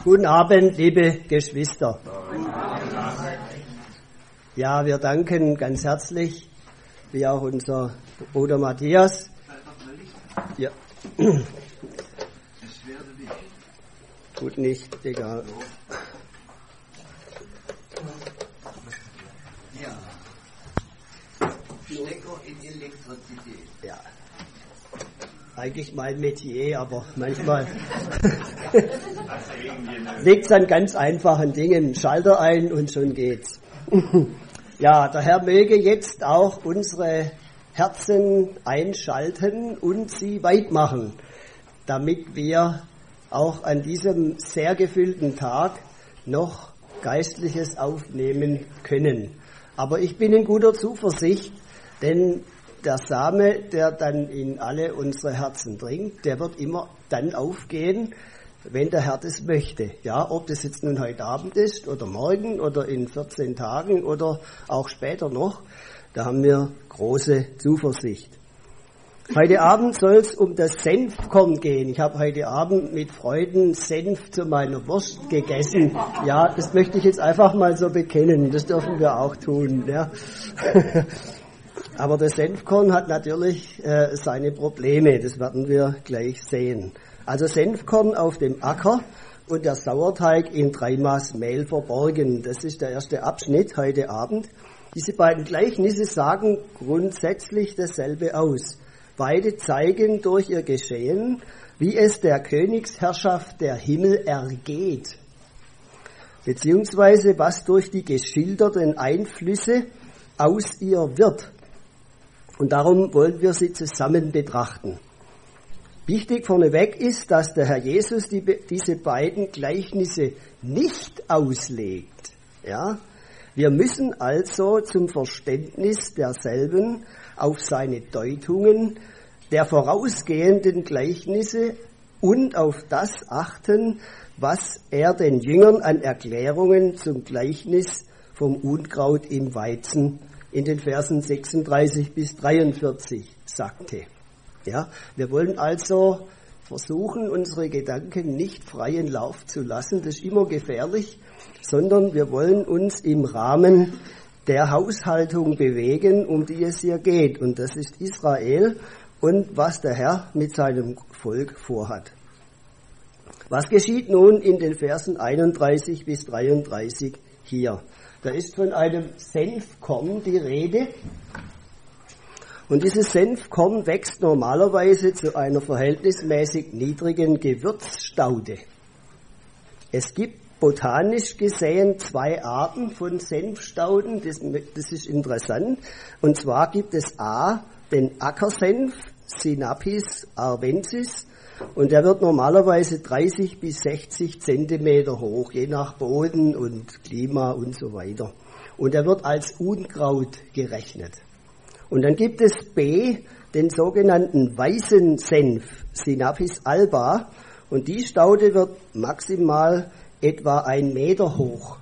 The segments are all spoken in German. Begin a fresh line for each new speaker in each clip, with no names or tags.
Guten Abend, liebe Geschwister. Ja, wir danken ganz herzlich, wie auch unser Bruder Matthias. Ja. Gut, nicht, egal.
Ja. Stecker in Elektrizität.
Ja. Eigentlich mein Metier, aber manchmal liegt es an ganz einfachen Dingen. Schalter ein und schon geht's. Ja, der Herr möge jetzt auch unsere Herzen einschalten und sie weit machen, damit wir auch an diesem sehr gefüllten Tag noch Geistliches aufnehmen können. Aber ich bin in guter Zuversicht, denn der Same, der dann in alle unsere Herzen dringt, der wird immer dann aufgehen, wenn der Herr das möchte. Ja, ob das jetzt nun heute Abend ist oder morgen oder in 14 Tagen oder auch später noch, da haben wir große Zuversicht. Heute Abend soll es um das Senfkorn gehen. Ich habe heute Abend mit Freuden Senf zu meiner Wurst gegessen. Ja, das möchte ich jetzt einfach mal so bekennen. Das dürfen wir auch tun. Ja. Aber das Senfkorn hat natürlich seine Probleme, das werden wir gleich sehen. Also Senfkorn auf dem Acker und der Sauerteig in 3 Maß Mehl verborgen. Das ist der erste Abschnitt heute Abend. Diese beiden Gleichnisse sagen grundsätzlich dasselbe aus. Beide zeigen durch ihr Geschehen, wie es der Königsherrschaft der Himmel ergeht, beziehungsweise was durch die geschilderten Einflüsse aus ihr wird. Und darum wollen wir sie zusammen betrachten. Wichtig vorneweg ist, dass der Herr Jesus diese beiden Gleichnisse nicht auslegt. Ja? Wir müssen also zum Verständnis derselben auf seine Deutungen der vorausgehenden Gleichnisse und auf das achten, was er den Jüngern an Erklärungen zum Gleichnis vom Unkraut im Weizen in den Versen 36 bis 43 sagte. Ja, wir wollen also versuchen, unsere Gedanken nicht freien Lauf zu lassen, das ist immer gefährlich, sondern wir wollen uns im Rahmen der Haushaltung bewegen, um die es hier geht. Und das ist Israel und was der Herr mit seinem Volk vorhat. Was geschieht nun in den Versen 31 bis 33 hier? Da ist von einem Senfkorn die Rede. Und dieses Senfkorn wächst normalerweise zu einer verhältnismäßig niedrigen Gewürzstaude. Es gibt botanisch gesehen 2 Arten von Senfstauden, das ist interessant. Und zwar gibt es A, den Ackersenf, Sinapis arvensis, und der wird normalerweise 30 bis 60 Zentimeter hoch, je nach Boden und Klima und so weiter. Und er wird als Unkraut gerechnet. Und dann gibt es B, den sogenannten weißen Senf, Sinapis alba, und die Staude wird maximal etwa 1 Meter hoch.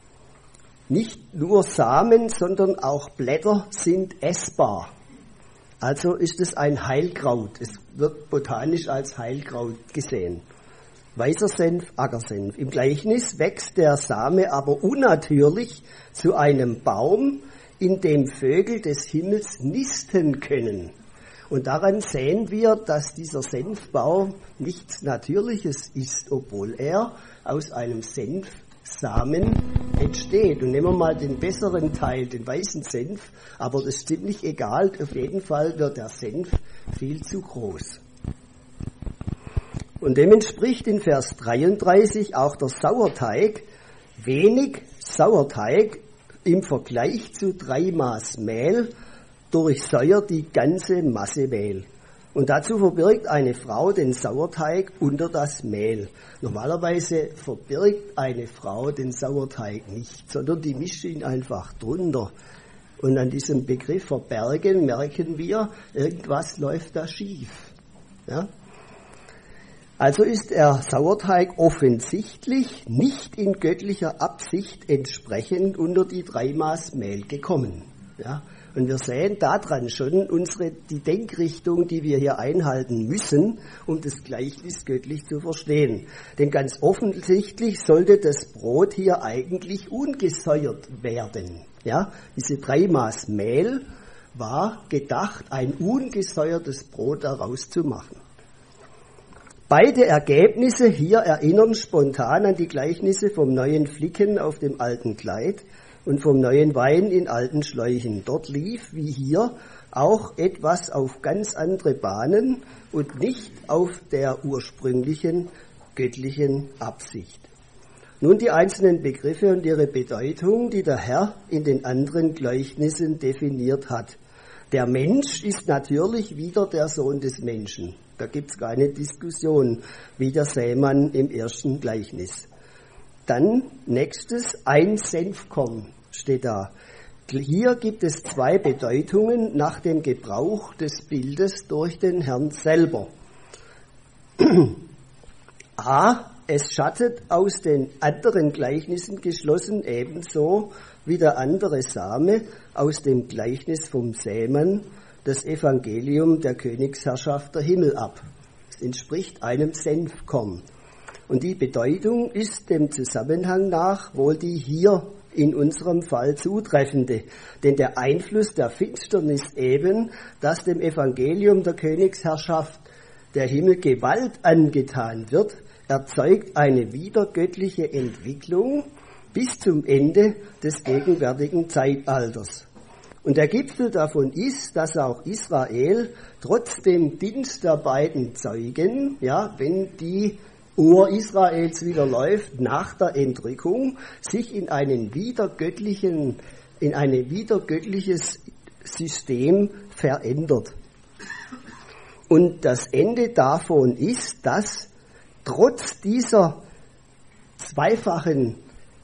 Nicht nur Samen, sondern auch Blätter sind essbar. Also ist es ein Heilkraut. Es wird botanisch als Heilkraut gesehen. Weißer Senf, Ackersenf. Im Gleichnis wächst der Same aber unnatürlich zu einem Baum, in dem Vögel des Himmels nisten können. Und daran sehen wir, dass dieser Senfbaum nichts Natürliches ist, obwohl er aus einem Senfsamen entsteht. Und nehmen wir mal den besseren Teil, den weißen Senf, aber das ist ziemlich egal, auf jeden Fall wird der Senf viel zu groß. Und dem entspricht in Vers 33 auch der Sauerteig, wenig Sauerteig im Vergleich zu 3 Maß Mehl durchsäuert die ganze Masse Mehl. Und dazu verbirgt eine Frau den Sauerteig unter das Mehl. Normalerweise verbirgt eine Frau den Sauerteig nicht, sondern die mischt ihn einfach drunter. Und an diesem Begriff verbergen merken wir, irgendwas läuft da schief. Ja? Also ist der Sauerteig offensichtlich nicht in göttlicher Absicht entsprechend unter die 3 Maß Mehl gekommen. Ja? Und wir sehen daran schon die Denkrichtung, die wir hier einhalten müssen, um das Gleichnis göttlich zu verstehen. Denn ganz offensichtlich sollte das Brot hier eigentlich ungesäuert werden. Ja, diese 3 Maß Mehl war gedacht, ein ungesäuertes Brot daraus zu machen. Beide Ergebnisse hier erinnern spontan an die Gleichnisse vom neuen Flicken auf dem alten Kleid und vom neuen Wein in alten Schläuchen. Dort lief, wie hier, auch etwas auf ganz andere Bahnen und nicht auf der ursprünglichen göttlichen Absicht. Nun die einzelnen Begriffe und ihre Bedeutung, die der Herr in den anderen Gleichnissen definiert hat. Der Mensch ist natürlich wieder der Sohn des Menschen. Da gibt's keine Diskussion, wie der Sämann im ersten Gleichnis. Dann nächstes, ein Senfkorn steht da. Hier gibt es 2 Bedeutungen nach dem Gebrauch des Bildes durch den Herrn selber. A, es schattet aus den anderen Gleichnissen geschlossen, ebenso wie der andere Same aus dem Gleichnis vom Sämann, das Evangelium der Königsherrschaft der Himmel ab. Es entspricht einem Senfkorn. Und die Bedeutung ist dem Zusammenhang nach wohl die hier in unserem Fall zutreffende. Denn der Einfluss der Finsternis eben, dass dem Evangelium der Königsherrschaft der Himmel Gewalt angetan wird, erzeugt eine wiedergöttliche Entwicklung bis zum Ende des gegenwärtigen Zeitalters. Und der Gipfel davon ist, dass auch Israel trotz dem Dienst der beiden Zeugen, ja, wenn die Uhr Israels wieder läuft, nach der Entrückung, sich in ein wiedergöttliches System verändert. Und das Ende davon ist, dass trotz dieser zweifachen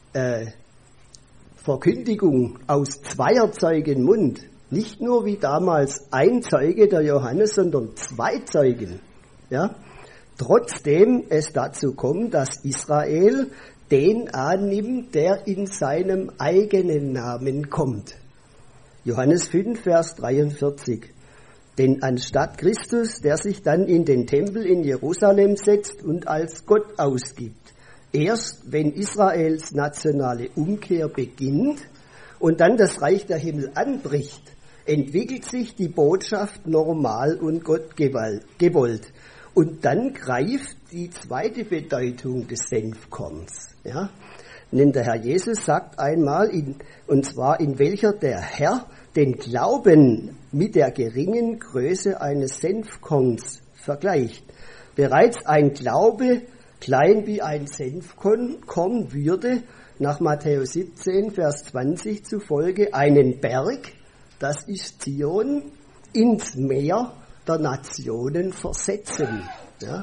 Verkündigung aus 2 Zeugen Mund, nicht nur wie damals ein Zeuge, der Johannes, sondern 2 Zeugen, ja, trotzdem es dazu kommt, dass Israel den annimmt, der in seinem eigenen Namen kommt. Johannes 5, Vers 43. Denn anstatt Christus, der sich dann in den Tempel in Jerusalem setzt und als Gott ausgibt, erst wenn Israels nationale Umkehr beginnt und dann das Reich der Himmel anbricht, entwickelt sich die Botschaft normal und Gott gewollt. Und dann greift die zweite Bedeutung des Senfkorns. Ja? Denn der Herr Jesus sagt einmal, und zwar in welcher der Herr den Glauben mit der geringen Größe eines Senfkorns vergleicht. Bereits ein Glaube, klein wie ein Senfkorn, würde nach Matthäus 17, Vers 20 zufolge einen Berg, das ist Zion, ins Meer der Nationen versetzen. Ja.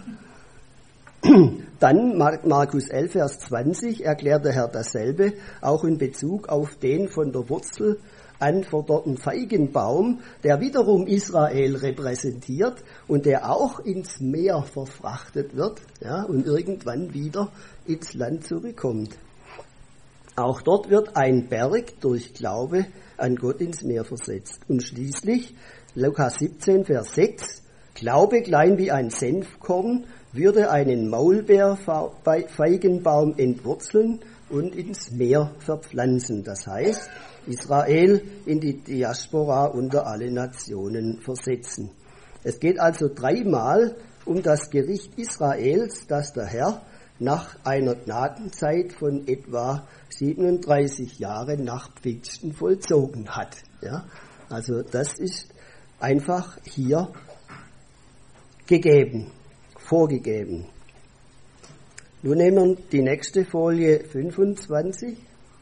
Dann Markus 11, Vers 20 erklärt der Herr dasselbe, auch in Bezug auf den von der Wurzel anverdorrten Feigenbaum, der wiederum Israel repräsentiert und der auch ins Meer verfrachtet wird, ja, und irgendwann wieder ins Land zurückkommt. Auch dort wird ein Berg durch Glaube an Gott ins Meer versetzt. Und schließlich Lukas 17, Vers 6, Glaube klein wie ein Senfkorn würde einen Maulbeerfeigenbaum entwurzeln und ins Meer verpflanzen. Das heißt, Israel in die Diaspora unter alle Nationen versetzen. Es geht also 3-mal um das Gericht Israels, das der Herr nach einer Gnadenzeit von etwa 37 Jahren nach Pfingsten vollzogen hat. Ja? Also das ist einfach hier vorgegeben. Nun nehmen wir die nächste Folie 25.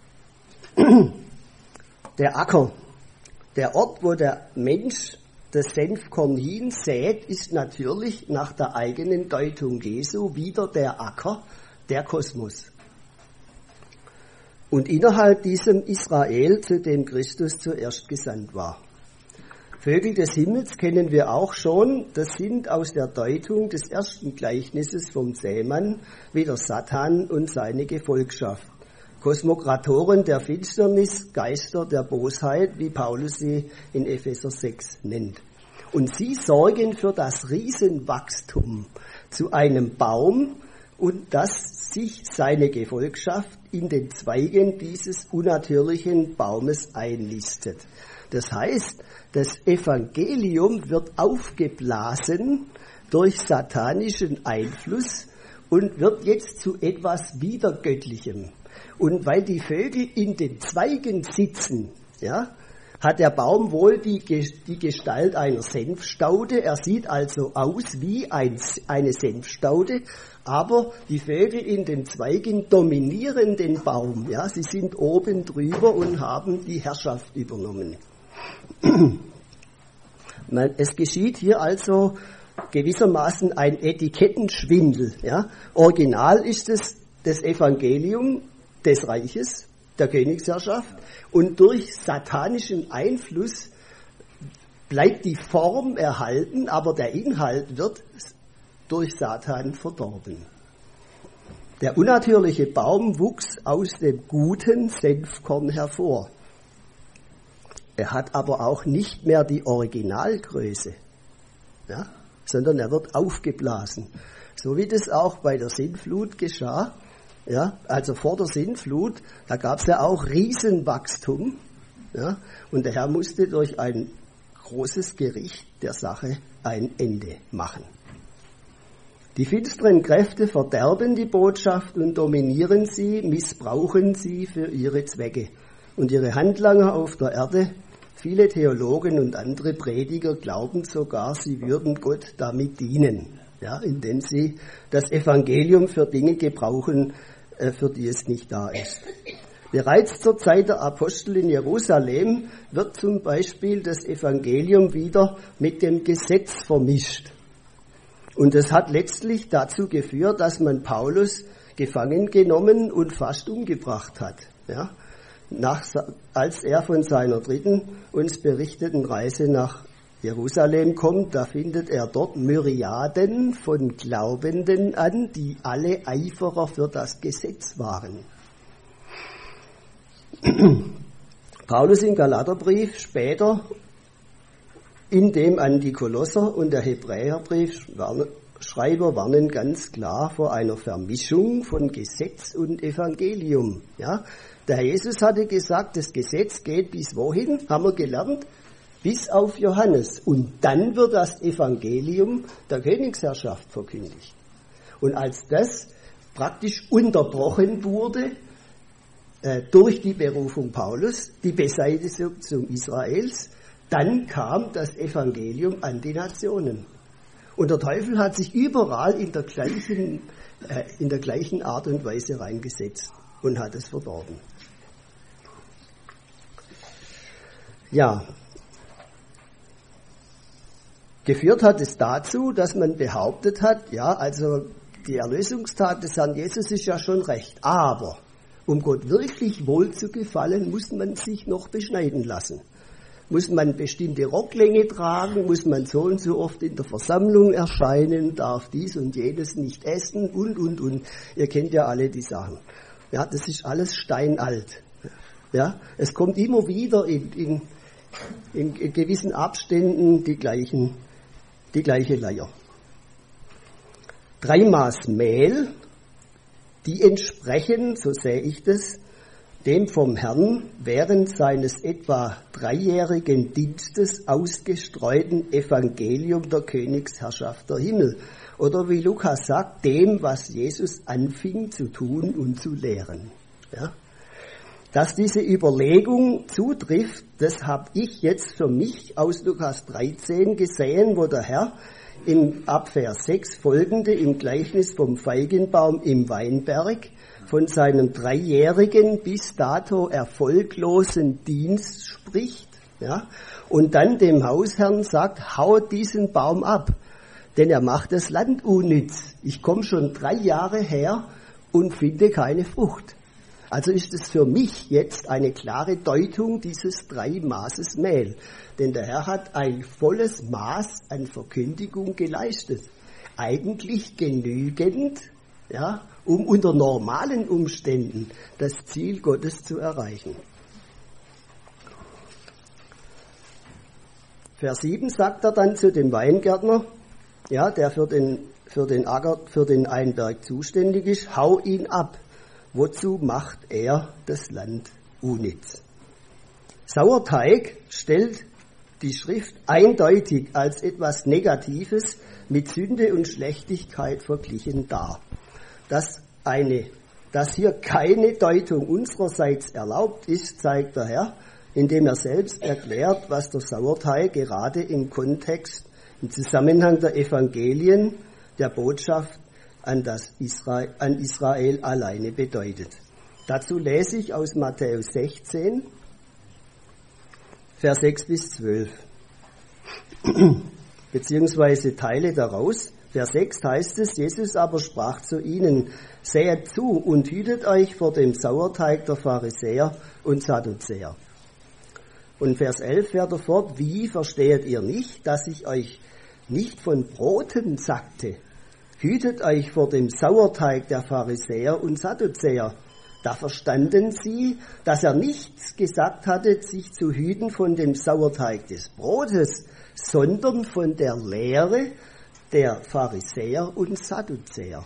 Der Acker, der Ort, wo der Mensch das Senfkorn hinsät, ist natürlich nach der eigenen Deutung Jesu wieder der Acker, der Kosmos. Und innerhalb diesem Israel, zu dem Christus zuerst gesandt war. Vögel des Himmels kennen wir auch schon, das sind aus der Deutung des ersten Gleichnisses vom Sämann wieder Satan und seine Gefolgschaft. Kosmokratoren der Finsternis, Geister der Bosheit, wie Paulus sie in Epheser 6 nennt. Und sie sorgen für das Riesenwachstum zu einem Baum und dass sich seine Gefolgschaft in den Zweigen dieses unnatürlichen Baumes einlistet. Das heißt, das Evangelium wird aufgeblasen durch satanischen Einfluss und wird jetzt zu etwas Wiedergöttlichem. Und weil die Vögel in den Zweigen sitzen, ja, hat der Baum wohl die Gestalt einer Senfstaude. Er sieht also aus wie eine Senfstaude, aber die Vögel in den Zweigen dominieren den Baum. Ja, sie sind oben drüber und haben die Herrschaft übernommen. Es geschieht hier also gewissermaßen ein Etikettenschwindel. Ja. Original ist es das Evangelium des Reiches, der Königsherrschaft, und durch satanischen Einfluss bleibt die Form erhalten, aber der Inhalt wird durch Satan verdorben. Der unnatürliche Baum wuchs aus dem guten Senfkorn hervor. Er hat aber auch nicht mehr die Originalgröße, ja, sondern er wird aufgeblasen. So wie das auch bei der Sintflut geschah. Ja, also vor der Sintflut, da gab es ja auch Riesenwachstum. Ja, und der Herr musste durch ein großes Gericht der Sache ein Ende machen. Die finsteren Kräfte verderben die Botschaft und dominieren sie, missbrauchen sie für ihre Zwecke. Und ihre Handlanger auf der Erde, viele Theologen und andere Prediger glauben sogar, sie würden Gott damit dienen, ja, indem sie das Evangelium für Dinge gebrauchen, für die es nicht da ist. Bereits zur Zeit der Apostel in Jerusalem wird zum Beispiel das Evangelium wieder mit dem Gesetz vermischt. Und es hat letztlich dazu geführt, dass man Paulus gefangen genommen und fast umgebracht hat. Ja? Als er von seiner dritten uns berichteten Reise nach Jerusalem kommt, da findet er dort Myriaden von Glaubenden an, die alle Eiferer für das Gesetz waren. Paulus im Galaterbrief später, in dem an die Kolosser und der Hebräerbriefschreiber warnen ganz klar vor einer Vermischung von Gesetz und Evangelium. Ja? Der Herr Jesus hatte gesagt, das Gesetz geht bis wohin, haben wir gelernt? Bis auf Johannes. Und dann wird das Evangelium der Königsherrschaft verkündigt. Und als das praktisch unterbrochen wurde durch die Berufung Paulus, die Beseitigung Israels, dann kam das Evangelium an die Nationen. Und der Teufel hat sich überall in der gleichen Art und Weise reingesetzt und hat es verdorben. Ja, geführt hat es dazu, dass man behauptet hat, ja, also die Erlösungstat des Herrn Jesus ist ja schon recht, aber um Gott wirklich wohl zu gefallen, muss man sich noch beschneiden lassen. Muss man bestimmte Rocklänge tragen, muss man so und so oft in der Versammlung erscheinen, darf dies und jenes nicht essen und. Ihr kennt ja alle die Sachen. Ja, das ist alles steinalt. Ja, es kommt immer wieder in gewissen Abständen die gleiche Leier. 3 Maß Mehl, die entsprechen, so sehe ich das, dem vom Herrn während seines etwa 3-jährigen Dienstes ausgestreuten Evangelium der Königsherrschaft der Himmel. Oder wie Lukas sagt, dem, was Jesus anfing zu tun und zu lehren. Ja? Dass diese Überlegung zutrifft, das habe ich jetzt für mich aus Lukas 13 gesehen, wo der Herr ab Vers 6 folgende im Gleichnis vom Feigenbaum im Weinberg von seinem 3-jährigen bis dato erfolglosen Dienst spricht, ja, und dann dem Hausherrn sagt, haut diesen Baum ab, denn er macht das Land unnütz. Ich komme schon 3 Jahre her und finde keine Frucht. Also ist es für mich jetzt eine klare Deutung dieses 3 Maßes Mehl. Denn der Herr hat ein volles Maß an Verkündigung geleistet. Eigentlich genügend, ja, um unter normalen Umständen das Ziel Gottes zu erreichen. Vers 7 sagt er dann zu dem Weingärtner, ja, der für den Acker, für den Weinberg zuständig ist, hau ihn ab. Wozu macht er das Land unnütz? Sauerteig stellt die Schrift eindeutig als etwas Negatives mit Sünde und Schlechtigkeit verglichen dar. Dass hier keine Deutung unsererseits erlaubt ist, zeigt der Herr, indem er selbst erklärt, was der Sauerteig gerade im Kontext, im Zusammenhang der Evangelien, der Botschaft an Israel alleine bedeutet. Dazu lese ich aus Matthäus 16, Vers 6 bis 12, beziehungsweise Teile daraus. Vers 6 heißt es, Jesus aber sprach zu ihnen, sehet zu und hütet euch vor dem Sauerteig der Pharisäer und Sadduzäer. Und Vers 11 fährt er fort, wie versteht ihr nicht, dass ich euch nicht von Broten sagte? Hütet euch vor dem Sauerteig der Pharisäer und Sadduzäer. Da verstanden sie, dass er nichts gesagt hatte, sich zu hüten von dem Sauerteig des Brotes, sondern von der Lehre der Pharisäer und Sadduzäer.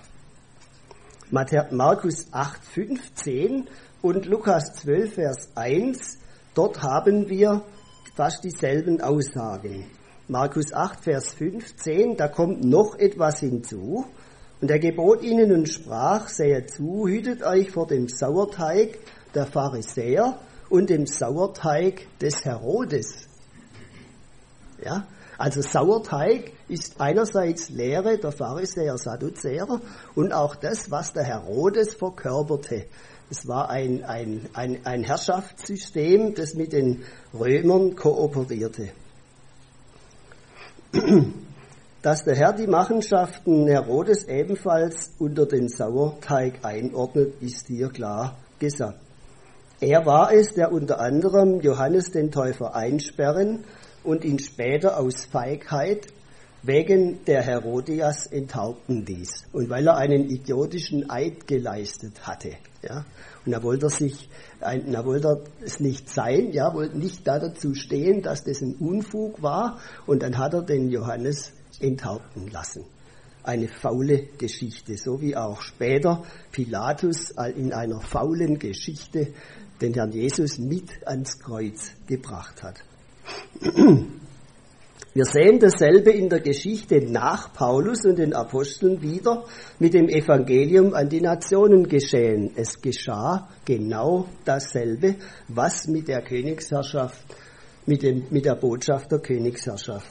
Markus 8,15 und Lukas 12, Vers 1, dort haben wir fast dieselben Aussagen. Markus 8, Vers 15, da kommt noch etwas hinzu. Und er gebot ihnen und sprach, sehet zu, hütet euch vor dem Sauerteig der Pharisäer und dem Sauerteig des Herodes. Ja, also Sauerteig ist einerseits Lehre der Pharisäer, Sadduzäer und auch das, was der Herodes verkörperte. Es war ein Herrschaftssystem, das mit den Römern kooperierte. Dass der Herr die Machenschaften Herodes ebenfalls unter den Sauerteig einordnet, ist hier klar gesagt. Er war es, der unter anderem Johannes den Täufer einsperren und ihn später aus Feigheit wegen der Herodias enthaupten ließ. Und weil er einen idiotischen Eid geleistet hatte. Ja. Und er wollte es nicht sein, ja, wollte nicht dazu stehen, dass das ein Unfug war. Und dann hat er den Johannes enthaupten lassen. Eine faule Geschichte, so wie auch später Pilatus in einer faulen Geschichte den Herrn Jesus mit ans Kreuz gebracht hat. Wir sehen dasselbe in der Geschichte nach Paulus und den Aposteln wieder mit dem Evangelium an die Nationen geschehen. Es geschah genau dasselbe, was mit der Königsherrschaft, mit der Botschaft der Königsherrschaft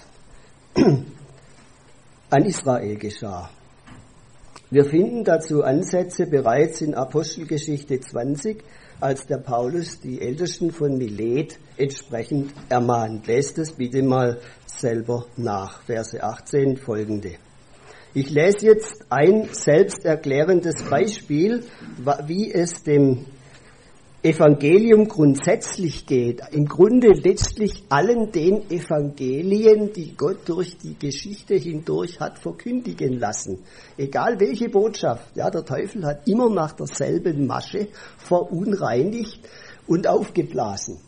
an Israel geschah. Wir finden dazu Ansätze bereits in Apostelgeschichte 20, als der Paulus die Ältesten von Milet entsprechend ermahnt. Lest es bitte mal selber nach, Verse 18 folgende. Ich lese jetzt ein selbsterklärendes Beispiel, wie es dem Evangelium grundsätzlich geht. Im Grunde letztlich allen den Evangelien, die Gott durch die Geschichte hindurch hat verkündigen lassen. Egal welche Botschaft, ja, der Teufel hat immer nach derselben Masche verunreinigt und aufgeblasen.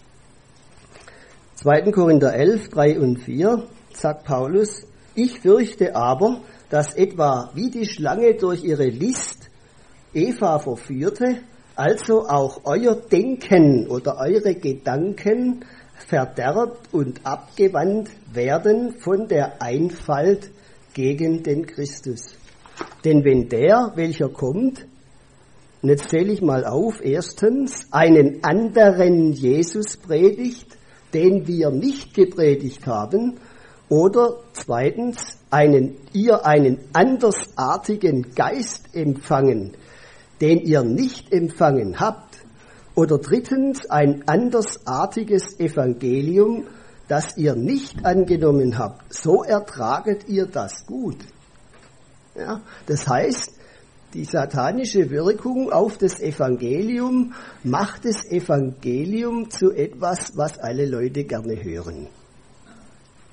2. Korinther 11, 3 und 4 sagt Paulus, ich fürchte aber, dass etwa wie die Schlange durch ihre List Eva verführte, also auch euer Denken oder eure Gedanken verderbt und abgewandt werden von der Einfalt gegen den Christus. Denn wenn der, welcher kommt, und jetzt zähle ich mal auf, erstens, einen anderen Jesus predigt, den wir nicht gepredigt haben, oder zweitens, ihr einen andersartigen Geist empfangen, den ihr nicht empfangen habt, oder drittens ein andersartiges Evangelium, das ihr nicht angenommen habt, so ertraget ihr das gut. Ja, das heißt, die satanische Wirkung auf das Evangelium macht das Evangelium zu etwas, was alle Leute gerne hören.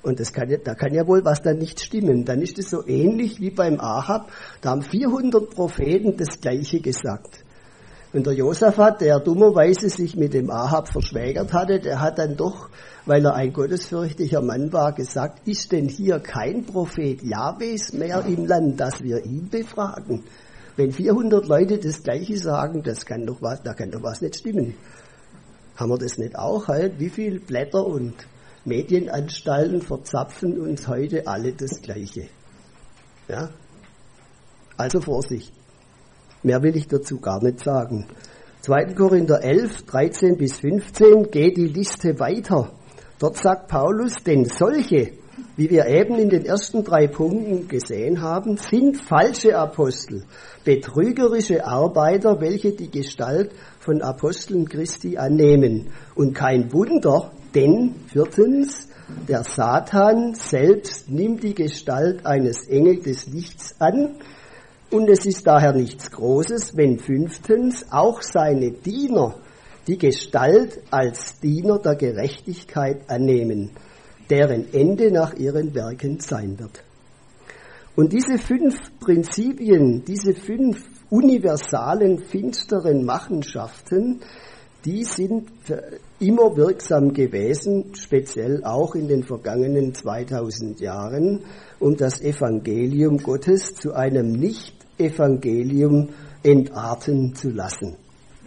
Und da kann ja wohl was dann nicht stimmen. Dann ist es so ähnlich wie beim Ahab. Da haben 400 Propheten das Gleiche gesagt. Und der Josaphat, der dummerweise sich mit dem Ahab verschwägert hatte, der hat dann doch, weil er ein gottesfürchtiger Mann war, gesagt, ist denn hier kein Prophet Jahwes mehr im Land, dass wir ihn befragen? Wenn 400 Leute das Gleiche sagen, da kann doch was nicht stimmen. Haben wir das nicht auch halt? Wie viele Blätter und Medienanstalten verzapfen uns heute alle das Gleiche? Ja? Also Vorsicht. Mehr will ich dazu gar nicht sagen. 2. Korinther 11, 13 bis 15 geht die Liste weiter. Dort sagt Paulus, denn solche, wie wir eben in den ersten 3 Punkten gesehen haben, sind falsche Apostel, betrügerische Arbeiter, welche die Gestalt von Aposteln Christi annehmen. Und kein Wunder, denn 4. der Satan selbst nimmt die Gestalt eines Engels des Lichts an. Und es ist daher nichts Großes, wenn 5. auch seine Diener die Gestalt als Diener der Gerechtigkeit annehmen, deren Ende nach ihren Werken sein wird. Und diese 5 Prinzipien, diese 5 universalen, finsteren Machenschaften, die sind immer wirksam gewesen, speziell auch in den vergangenen 2000 Jahren, um das Evangelium Gottes zu einem Nicht-Evangelium entarten zu lassen.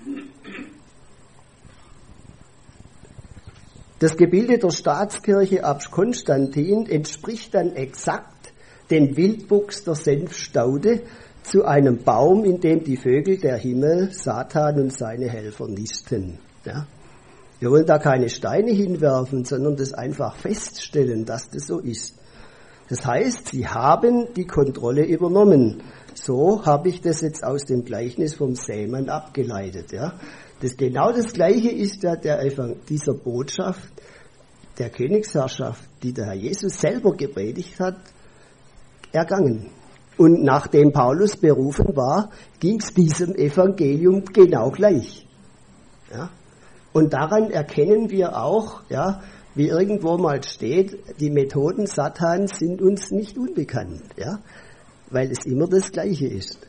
Das Gebilde der Staatskirche ab Konstantin entspricht dann exakt den Wildwuchs der Senfstaude zu einem Baum, in dem die Vögel der Himmel, Satan und seine Helfer nisten. Ja? Wir wollen da keine Steine hinwerfen, sondern das einfach feststellen, dass das so ist. Das heißt, sie haben die Kontrolle übernommen. So habe ich das jetzt aus dem Gleichnis vom Sämann abgeleitet. Ja? Genau das Gleiche ist ja dieser Botschaft der Königsherrschaft, die der Herr Jesus selber gepredigt hat, ergangen. Und nachdem Paulus berufen war, ging es diesem Evangelium genau gleich. Ja? Und daran erkennen wir auch, ja, wie irgendwo mal steht, die Methoden Satans sind uns nicht unbekannt, ja? Weil es immer das Gleiche ist.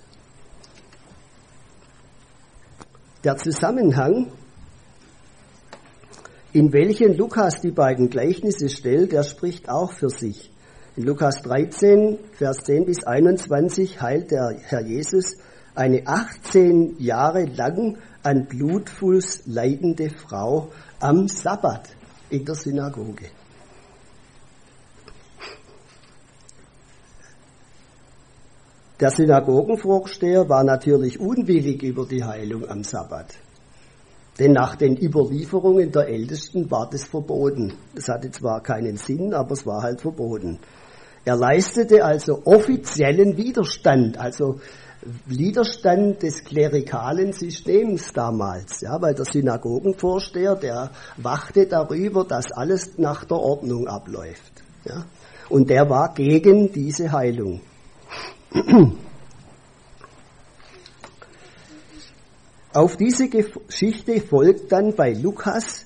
Der Zusammenhang, in welchen Lukas die beiden Gleichnisse stellt, der spricht auch für sich. In Lukas 13, Vers 10 bis 21 heilt der Herr Jesus eine 18 Jahre lang an Blutfuß leidende Frau am Sabbat in der Synagoge. Der Synagogenvorsteher war natürlich unwillig über die Heilung am Sabbat. Denn nach den Überlieferungen der Ältesten war das verboten. Es hatte zwar keinen Sinn, aber es war halt verboten. Er leistete also offiziellen Widerstand, also Widerstand des klerikalen Systems damals, ja, weil der Synagogenvorsteher, der wachte darüber, dass alles nach der Ordnung abläuft. Ja, und der war gegen diese Heilung. Auf diese Geschichte folgen dann bei Lukas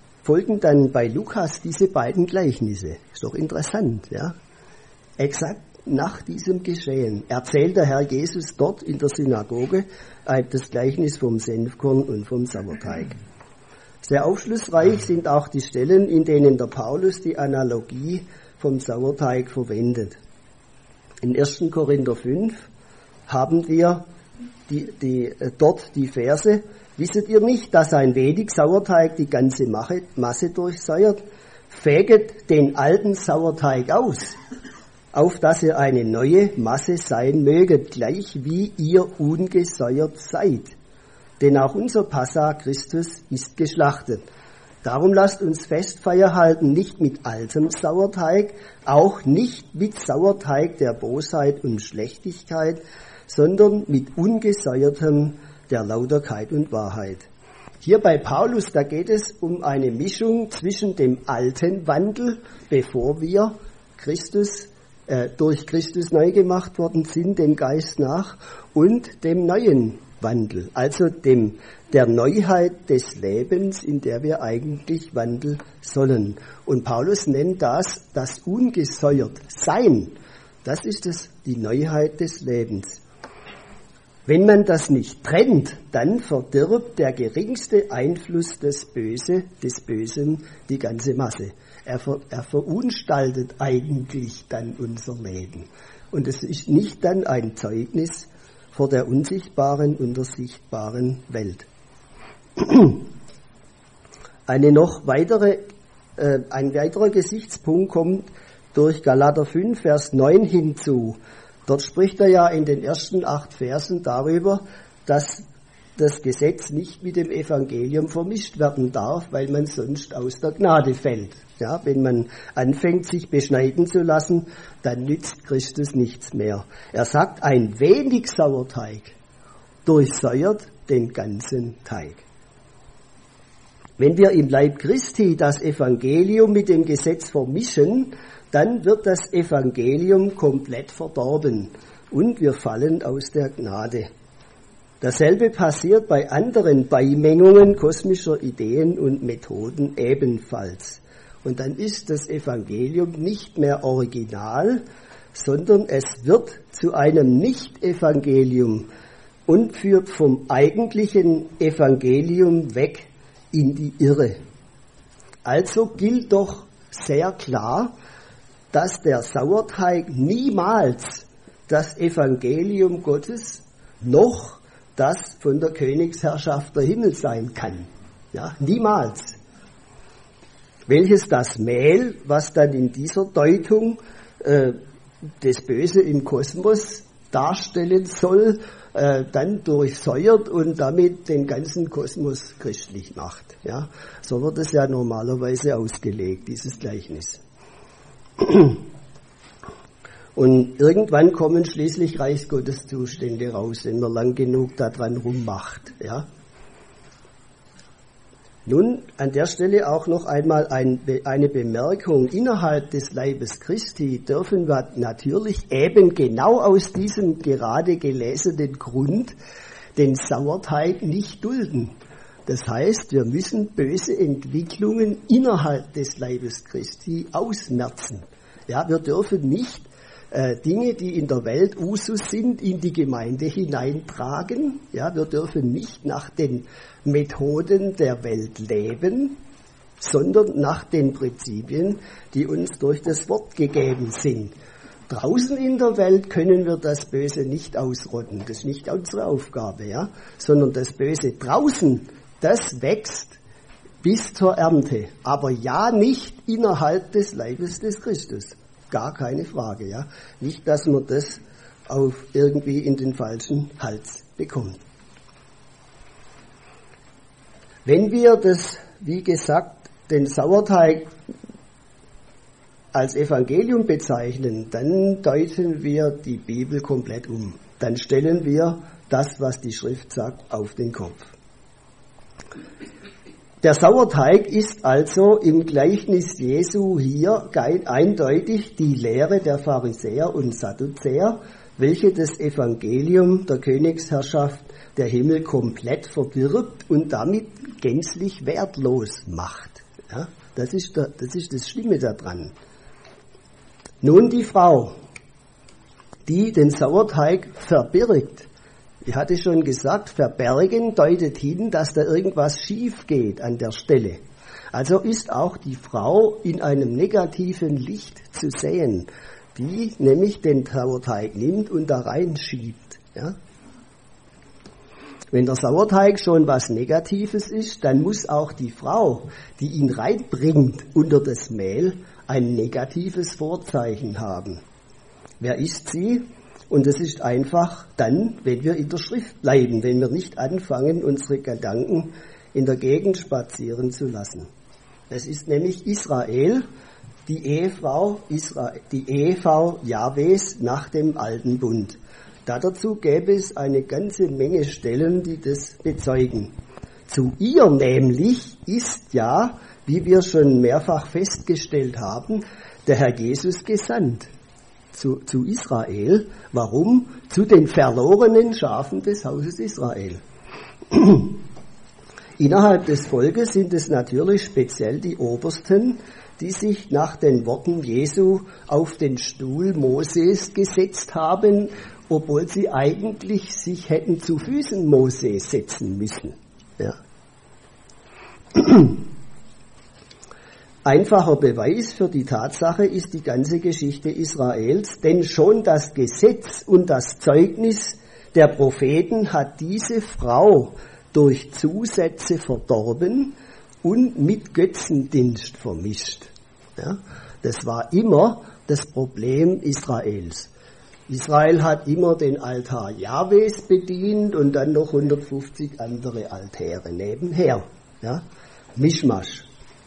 diese beiden Gleichnisse. Ist doch interessant, ja? Exakt nach diesem Geschehen erzählt der Herr Jesus dort in der Synagoge das Gleichnis vom Senfkorn und vom Sauerteig. Sehr aufschlussreich sind auch die Stellen, in denen der Paulus die Analogie vom Sauerteig verwendet. In 1. Korinther 5 haben wir dort die Verse: Wisset ihr nicht, dass ein wenig Sauerteig die ganze Masse durchsäuert? Fäget den alten Sauerteig aus, auf dass ihr eine neue Masse sein möget, gleich wie ihr ungesäuert seid. Denn auch unser Passa Christus ist geschlachtet. Darum lasst uns Festfeier halten, nicht mit altem Sauerteig, auch nicht mit Sauerteig der Bosheit und Schlechtigkeit, sondern mit ungesäuertem der Lauterkeit und Wahrheit. Hier bei Paulus, da geht es um eine Mischung zwischen dem alten Wandel, bevor wir durch Christus neu gemacht worden sind, dem Geist nach, und dem neuen Wandel, also der Neuheit des Lebens, in der wir eigentlich wandeln sollen. Und Paulus nennt das ungesäuert Sein. Das ist die Neuheit des Lebens. Wenn man das nicht trennt, dann verdirbt der geringste Einfluss des Bösen die ganze Masse. Er verunstaltet eigentlich dann unser Leben. Und es ist nicht dann ein Zeugnis vor der unsichtbaren und der sichtbaren Welt. Ein weiterer Gesichtspunkt kommt durch Galater 5, Vers 9 hinzu. Dort spricht er ja in den ersten 8 Versen darüber, dass das Gesetz nicht mit dem Evangelium vermischt werden darf, weil man sonst aus der Gnade fällt. Ja, wenn man anfängt, sich beschneiden zu lassen, dann nützt Christus nichts mehr. Er sagt, ein wenig Sauerteig durchsäuert den ganzen Teig. Wenn wir im Leib Christi das Evangelium mit dem Gesetz vermischen, dann wird das Evangelium komplett verdorben und wir fallen aus der Gnade. Dasselbe passiert bei anderen Beimengungen kosmischer Ideen und Methoden ebenfalls. Und dann ist das Evangelium nicht mehr original, sondern es wird zu einem Nicht-Evangelium und führt vom eigentlichen Evangelium weg in die Irre. Also gilt doch sehr klar, dass der Sauerteig niemals das Evangelium Gottes noch das von der Königsherrschaft der Himmel sein kann. Ja, niemals. Welches das Mehl, was dann in dieser Deutung das Böse im Kosmos darstellen soll, dann durchsäuert und damit den ganzen Kosmos christlich macht. Ja, so wird es ja normalerweise ausgelegt, dieses Gleichnis. Und irgendwann kommen schließlich Reichsgotteszustände raus, wenn man lang genug daran rummacht. Ja. Nun, an der Stelle auch noch einmal eine Bemerkung. Innerhalb des Leibes Christi dürfen wir natürlich eben genau aus diesem gerade gelesenen Grund den Sauerteig nicht dulden. Das heißt, wir müssen böse Entwicklungen innerhalb des Leibes Christi ausmerzen. Ja, wir dürfen nicht Dinge, die in der Welt Usus sind, in die Gemeinde hineintragen. Ja, wir dürfen nicht nach den Methoden der Welt leben, sondern nach den Prinzipien, die uns durch das Wort gegeben sind. Draußen in der Welt können wir das Böse nicht ausrotten. Das ist nicht unsere Aufgabe, ja, sondern das Böse draußen, das wächst bis zur Ernte. Aber ja nicht innerhalb des Leibes des Christus. Gar keine Frage, ja. Nicht, dass man das irgendwie in den falschen Hals bekommt. Wenn wir das, wie gesagt, den Sauerteig als Evangelium bezeichnen, dann deuten wir die Bibel komplett um. Dann stellen wir das, was die Schrift sagt, auf den Kopf. Der Sauerteig ist also im Gleichnis Jesu hier eindeutig die Lehre der Pharisäer und Sadduzäer, welche das Evangelium der Königsherrschaft der Himmel komplett verdirbt und damit gänzlich wertlos macht. Ja, das ist das Schlimme daran. Nun die Frau, die den Sauerteig verbirgt. Ich hatte schon gesagt, verbergen deutet hin, dass da irgendwas schief geht an der Stelle. Also ist auch die Frau in einem negativen Licht zu sehen, die nämlich den Sauerteig nimmt und da reinschiebt. Ja? Wenn der Sauerteig schon was Negatives ist, dann muss auch die Frau, die ihn reinbringt unter das Mehl, ein negatives Vorzeichen haben. Wer ist sie? Und das ist einfach dann, wenn wir in der Schrift bleiben, wenn wir nicht anfangen, unsere Gedanken in der Gegend spazieren zu lassen. Das ist nämlich Israel, die Ehefrau Jahwes nach dem alten Bund. Dazu gäbe es eine ganze Menge Stellen, die das bezeugen. Zu ihr nämlich ist ja, wie wir schon mehrfach festgestellt haben, der Herr Jesus gesandt. zu Israel. Warum? Zu den verlorenen Schafen des Hauses Israel. Innerhalb des Volkes sind es natürlich speziell die Obersten, die sich nach den Worten Jesu auf den Stuhl Moses gesetzt haben, obwohl sie eigentlich sich hätten zu Füßen Moses setzen müssen. Ja. Einfacher Beweis für die Tatsache ist die ganze Geschichte Israels, denn schon das Gesetz und das Zeugnis der Propheten hat diese Frau durch Zusätze verdorben und mit Götzendienst vermischt. Ja, das war immer das Problem Israels. Israel hat immer den Altar Jahwes bedient und dann noch 150 andere Altäre nebenher. Ja, Mischmasch.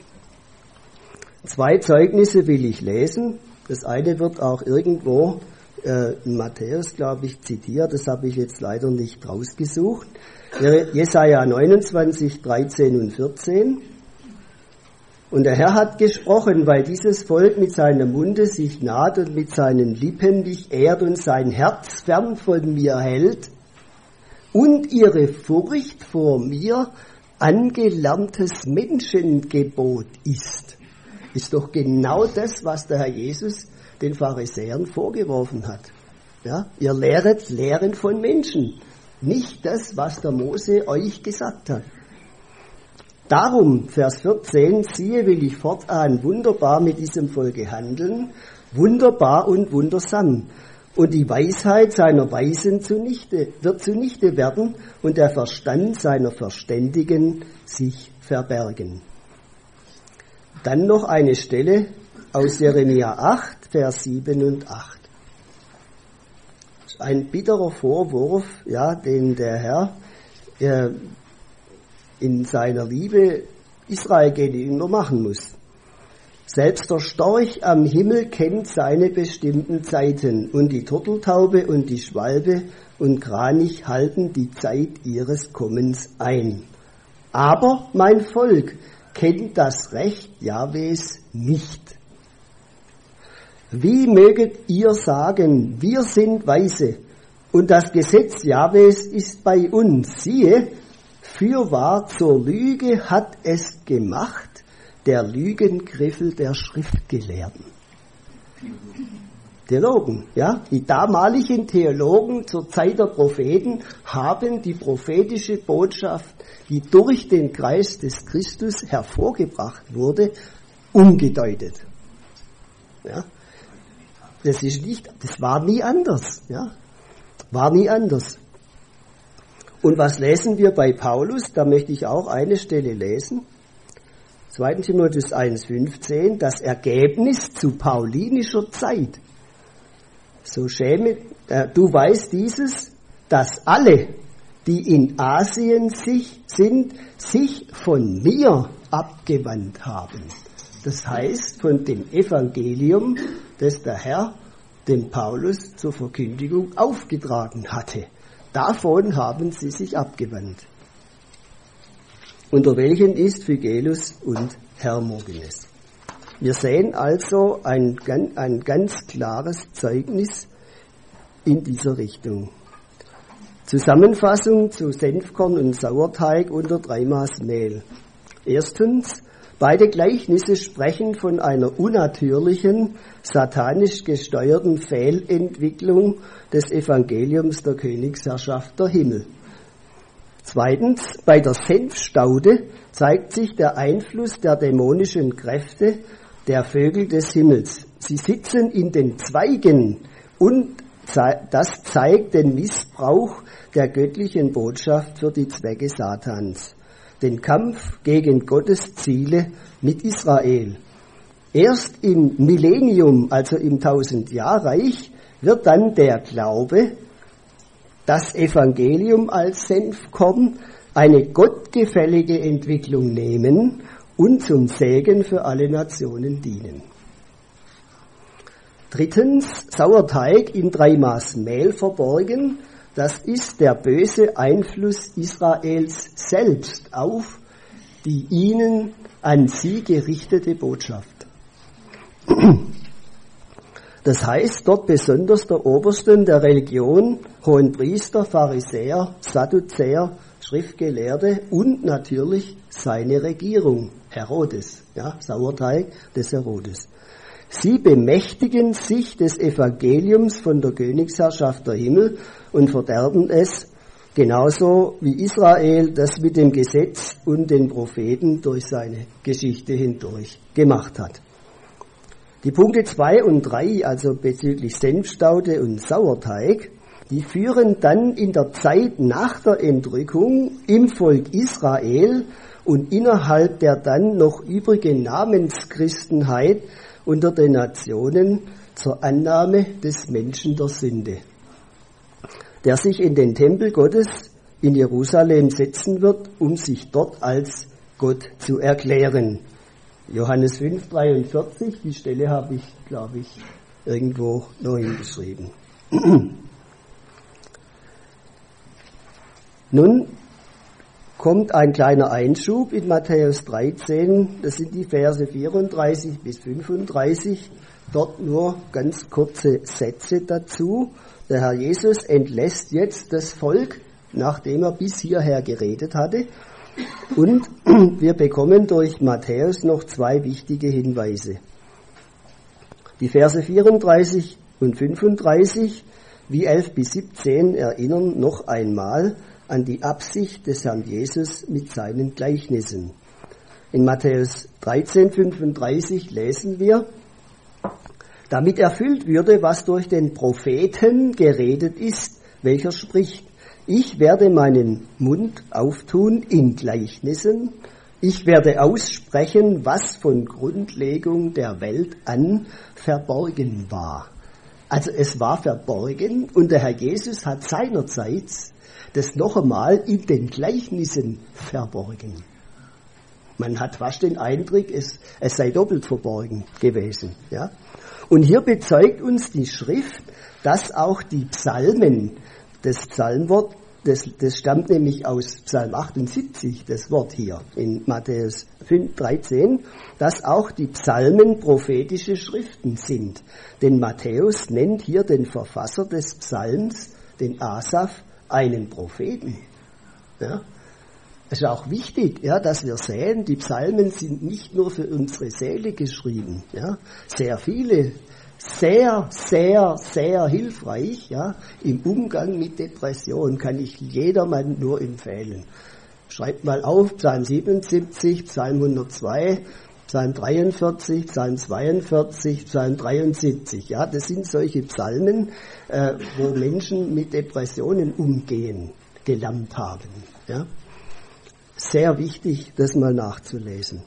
2 Zeugnisse will ich lesen. Das eine wird auch irgendwo in Matthäus, glaube ich, zitiert. Das habe ich jetzt leider nicht rausgesucht. Jesaja 29, 13 und 14. Und der Herr hat gesprochen, weil dieses Volk mit seinem Munde sich naht und mit seinen Lippen mich ehrt und sein Herz fern von mir hält und ihre Furcht vor mir angelerntes Menschengebot ist. Ist doch genau das, was der Herr Jesus den Pharisäern vorgeworfen hat. Ja, ihr lehret Lehren von Menschen, nicht das, was der Mose euch gesagt hat. Darum, Vers 14, siehe, will ich fortan wunderbar mit diesem Volke handeln, wunderbar und wundersam. Und die Weisheit seiner Weisen wird zunichte werden und der Verstand seiner Verständigen sich verbergen. Dann noch eine Stelle aus Jeremia 8, Vers 7 und 8. Ein bitterer Vorwurf, ja, den der Herr in seiner Liebe Israel gegenüber machen muss. Selbst der Storch am Himmel kennt seine bestimmten Zeiten und die Turteltaube und die Schwalbe und Kranich halten die Zeit ihres Kommens ein. Aber mein Volk kennt das Recht Jahwes nicht. Wie möget ihr sagen, wir sind Weise und das Gesetz Jahwes ist bei uns? Siehe, fürwahr zur Lüge hat es gemacht, der Lügengriffel der Schriftgelehrten. Theologen, ja, die damaligen Theologen zur Zeit der Propheten haben die prophetische Botschaft, die durch den Geist des Christus hervorgebracht wurde, umgedeutet. Ja, das war nie anders, ja, war nie anders. Und was lesen wir bei Paulus? Da möchte ich auch eine Stelle lesen. 2. Timotheus 1,15, das Ergebnis zu paulinischer Zeit. So du weißt dieses, dass alle, die in Asien sich von mir abgewandt haben. Das heißt, von dem Evangelium, das der Herr dem Paulus zur Verkündigung aufgetragen hatte. Davon haben sie sich abgewandt. Unter welchen ist Phygellus und Hermogenes. Wir sehen also ein ganz klares Zeugnis in dieser Richtung. Zusammenfassung zu Senfkorn und Sauerteig unter 3 Maß Mehl. Erstens, beide Gleichnisse sprechen von einer unnatürlichen, satanisch gesteuerten Fehlentwicklung des Evangeliums der Königsherrschaft der Himmel. Zweitens, bei der Senfstaude zeigt sich der Einfluss der dämonischen Kräfte der Vögel des Himmels. Sie sitzen in den Zweigen und das zeigt den Missbrauch der göttlichen Botschaft für die Zwecke Satans. Den Kampf gegen Gottes Ziele mit Israel. Erst im Millennium, also im 1000-Jahr-Reich, wird dann der Glaube, das Evangelium als Senfkorn, eine gottgefällige Entwicklung nehmen und zum Segen für alle Nationen dienen. Drittens, Sauerteig in 3 Maß Mehl verborgen. Das ist der böse Einfluss Israels selbst auf die ihnen an sie gerichtete Botschaft. Das heißt, dort besonders der Obersten der Religion, Hohenpriester, Pharisäer, Sadduzäer, Schriftgelehrte und natürlich seine Regierung, Herodes, ja, Sauerteig des Herodes. Sie bemächtigen sich des Evangeliums von der Königsherrschaft der Himmel und verderben es, genauso wie Israel das mit dem Gesetz und den Propheten durch seine Geschichte hindurch gemacht hat. Die Punkte 2 und 3, also bezüglich Senfstaude und Sauerteig, die führen dann in der Zeit nach der Entrückung im Volk Israel und innerhalb der dann noch übrigen Namenschristenheit unter den Nationen zur Annahme des Menschen der Sünde, der sich in den Tempel Gottes in Jerusalem setzen wird, um sich dort als Gott zu erklären. Johannes 5,43, die Stelle habe ich, glaube ich, irgendwo noch hingeschrieben. Nun kommt ein kleiner Einschub in Matthäus 13, das sind die Verse 34 bis 35, dort nur ganz kurze Sätze dazu. Der Herr Jesus entlässt jetzt das Volk, nachdem er bis hierher geredet hatte. Und wir bekommen durch Matthäus noch zwei wichtige Hinweise. Die Verse 34 und 35, wie 11 bis 17, erinnern noch einmal an die Absicht des Herrn Jesus mit seinen Gleichnissen. In Matthäus 13, 35 lesen wir, damit erfüllt würde, was durch den Propheten geredet ist, welcher spricht, ich werde meinen Mund auftun in Gleichnissen, ich werde aussprechen, was von Grundlegung der Welt an verborgen war. Also es war verborgen und der Herr Jesus hat seinerseits das noch einmal in den Gleichnissen verborgen. Man hat fast den Eindruck, es sei doppelt verborgen gewesen. Ja? Und hier bezeugt uns die Schrift, dass auch die Psalmen, das Psalmwort, das stammt nämlich aus Psalm 78, das Wort hier in Matthäus 13, dass auch die Psalmen prophetische Schriften sind. Denn Matthäus nennt hier den Verfasser des Psalms, den Asaph, einen Propheten. Ja? Es ist auch wichtig, ja, dass wir sehen, die Psalmen sind nicht nur für unsere Seele geschrieben. Ja? Sehr viele, sehr, sehr, sehr hilfreich, ja, im Umgang mit Depression, kann ich jedermann nur empfehlen. Schreibt mal auf, Psalm 77, Psalm 102, Psalm 43, Psalm 42, Psalm 73. Ja, das sind solche Psalmen, wo Menschen mit Depressionen umgehen gelernt haben. Ja. Sehr wichtig, das mal nachzulesen.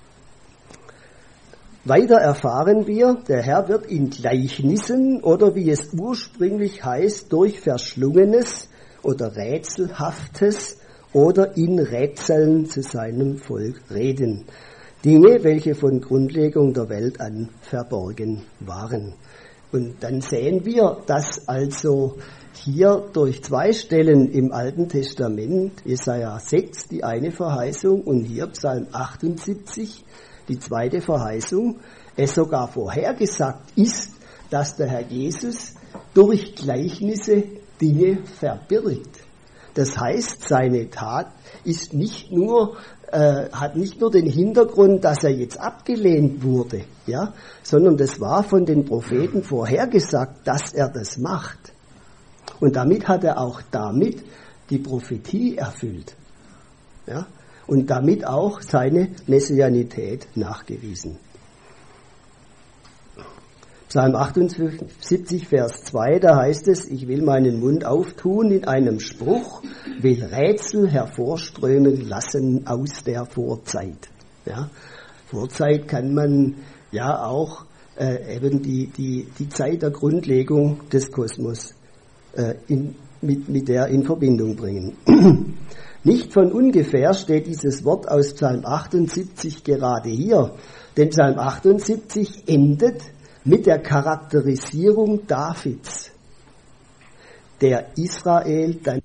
Weiter erfahren wir, der Herr wird in Gleichnissen oder wie es ursprünglich heißt, durch Verschlungenes oder Rätselhaftes oder in Rätseln zu seinem Volk reden. Dinge, welche von Grundlegung der Welt an verborgen waren. Und dann sehen wir, dass also hier durch zwei Stellen im Alten Testament, Jesaja 6, die eine Verheißung und hier Psalm 78, die zweite Verheißung, es sogar vorhergesagt ist, dass der Herr Jesus durch Gleichnisse Dinge verbirgt. Das heißt, seine Tat ist nicht nur, hat nicht nur den Hintergrund, dass er jetzt abgelehnt wurde, ja, sondern das war von den Propheten vorhergesagt, dass er das macht. Und damit hat er auch die Prophetie erfüllt. Ja. Und damit auch seine Messianität nachgewiesen. Psalm 78, Vers 2, da heißt es, ich will meinen Mund auftun in einem Spruch, will Rätsel hervorströmen lassen aus der Vorzeit. Ja, Vorzeit kann man ja auch eben die Zeit der Grundlegung des Kosmos mit der in Verbindung bringen. Nicht von ungefähr steht dieses Wort aus Psalm 78 gerade hier, denn Psalm 78 endet mit der Charakterisierung Davids, der Israel dann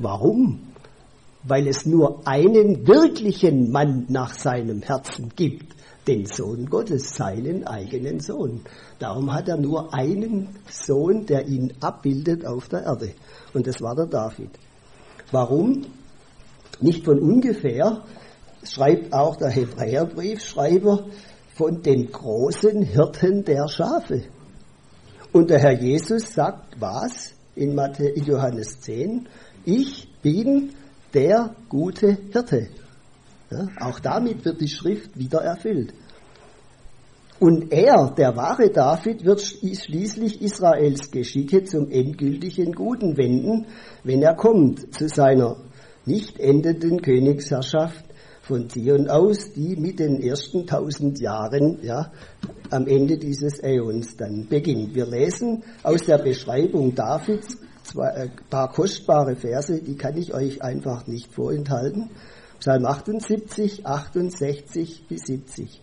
Warum? Weil es nur einen wirklichen Mann nach seinem Herzen gibt, den Sohn Gottes, seinen eigenen Sohn. Darum hat er nur einen Sohn, der ihn abbildet auf der Erde. Und das war der David. Warum? Nicht von ungefähr schreibt auch der Hebräerbriefschreiber von den großen Hirten der Schafe. Und der Herr Jesus sagt was in Johannes 10? Ich bin der gute Hirte. Ja, auch damit wird die Schrift wieder erfüllt. Und er, der wahre David, wird schließlich Israels Geschicke zum endgültigen Guten wenden, wenn er kommt zu seiner nicht endenden Königsherrschaft von Zion aus, die mit den ersten 1000 Jahren am Ende dieses Äons dann beginnt. Wir lesen aus der Beschreibung Davids ein paar kostbare Verse, die kann ich euch einfach nicht vorenthalten. Psalm 78, 68 bis 70.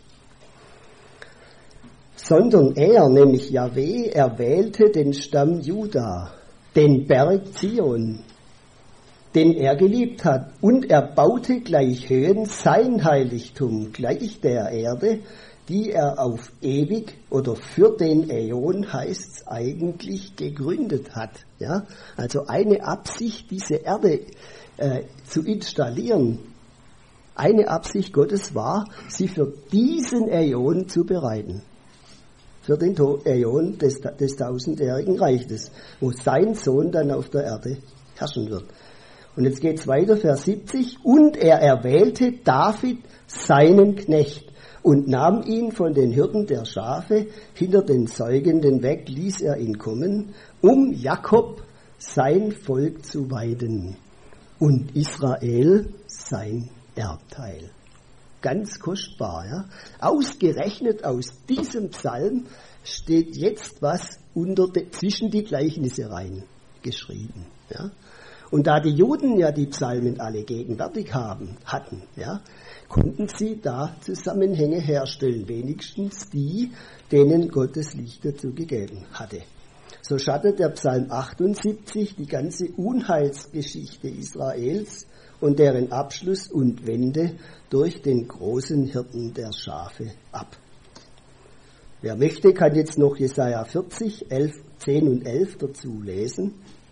Sondern er, nämlich Jahwe, erwählte den Stamm Juda, den Berg Zion, den er geliebt hat, und er baute gleich Höhen sein Heiligtum, gleich der Erde, die er auf ewig oder für den Äon, heißt es eigentlich, gegründet hat. Ja? Also eine Absicht, diese Erde zu installieren, eine Absicht Gottes war, sie für diesen Äon zu bereiten. Für den Äon des 1000-jährigen Reiches, wo sein Sohn dann auf der Erde herrschen wird. Und jetzt geht's weiter, Vers 70. Und er erwählte David seinen Knecht und nahm ihn von den Hirten der Schafe hinter den Säugenden weg, ließ er ihn kommen, um Jakob sein Volk zu weiden und Israel sein Erbteil. Ganz kostbar, ja. Ausgerechnet aus diesem Psalm steht jetzt was zwischen die Gleichnisse rein geschrieben, ja. Und da die Juden ja die Psalmen alle gegenwärtig hatten, ja, konnten sie da Zusammenhänge herstellen, wenigstens die, denen Gottes Licht dazu gegeben hatte. So schattet der Psalm 78 die ganze Unheilsgeschichte Israels und deren Abschluss und Wende durch den großen Hirten der Schafe ab. Wer möchte, kann jetzt noch Jesaja 40, 10 und 11 dazu lesen.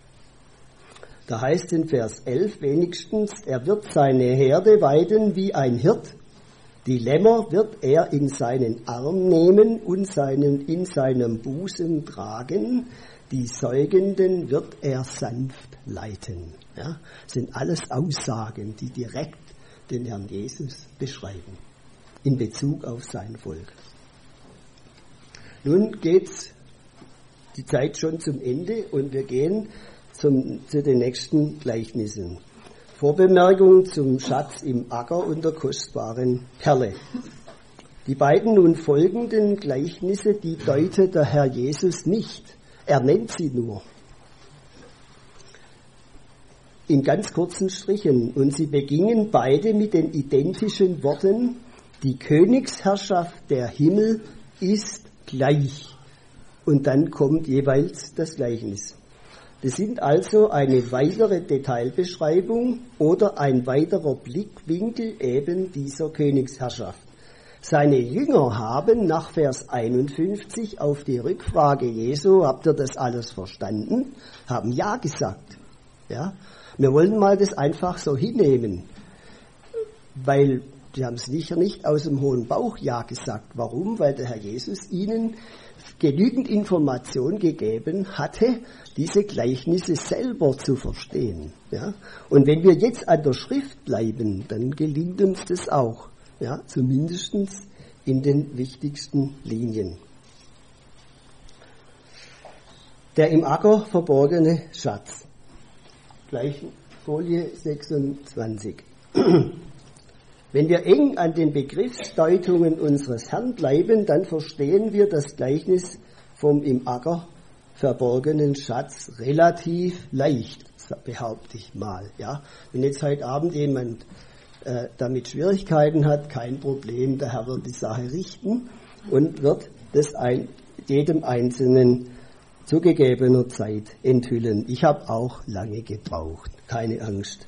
Da heißt in Vers 11 wenigstens, er wird seine Herde weiden wie ein Hirt, die Lämmer wird er in seinen Arm nehmen und in seinem Busen tragen, die Säugenden wird er sanft leiten. Ja, das sind alles Aussagen, die direkt den Herrn Jesus beschreiben, in Bezug auf sein Volk. Nun geht's die Zeit schon zum Ende und wir gehen zu den nächsten Gleichnissen. Vorbemerkung zum Schatz im Acker und der kostbaren Perle. Die beiden nun folgenden Gleichnisse, die deutet der Herr Jesus nicht. Er nennt sie nur. In ganz kurzen Strichen. Und sie begingen beide mit den identischen Worten, die Königsherrschaft der Himmel ist gleich. Und dann kommt jeweils das Gleichnis. Das sind also eine weitere Detailbeschreibung oder ein weiterer Blickwinkel eben dieser Königsherrschaft. Seine Jünger haben nach Vers 51 auf die Rückfrage Jesu, habt ihr das alles verstanden? Haben ja gesagt. Ja? Wir wollen mal das einfach so hinnehmen, weil die haben es sicher nicht aus dem hohen Bauch ja gesagt. Warum? Weil der Herr Jesus ihnen genügend Information gegeben hatte, diese Gleichnisse selber zu verstehen. Ja? Und wenn wir jetzt an der Schrift bleiben, dann gelingt uns das auch. Ja? Zumindest in den wichtigsten Linien. Der im Acker verborgene Schatz. Gleich Folie 26. Wenn wir eng an den Begriffsdeutungen unseres Herrn bleiben, dann verstehen wir das Gleichnis vom im Acker verborgenen Schatz relativ leicht, behaupte ich mal. Ja? Wenn jetzt heute Abend jemand damit Schwierigkeiten hat, kein Problem, der Herr wird die Sache richten und wird das jedem Einzelnen zu gegebener Zeit enthüllen. Ich habe auch lange gebraucht. keine Angst.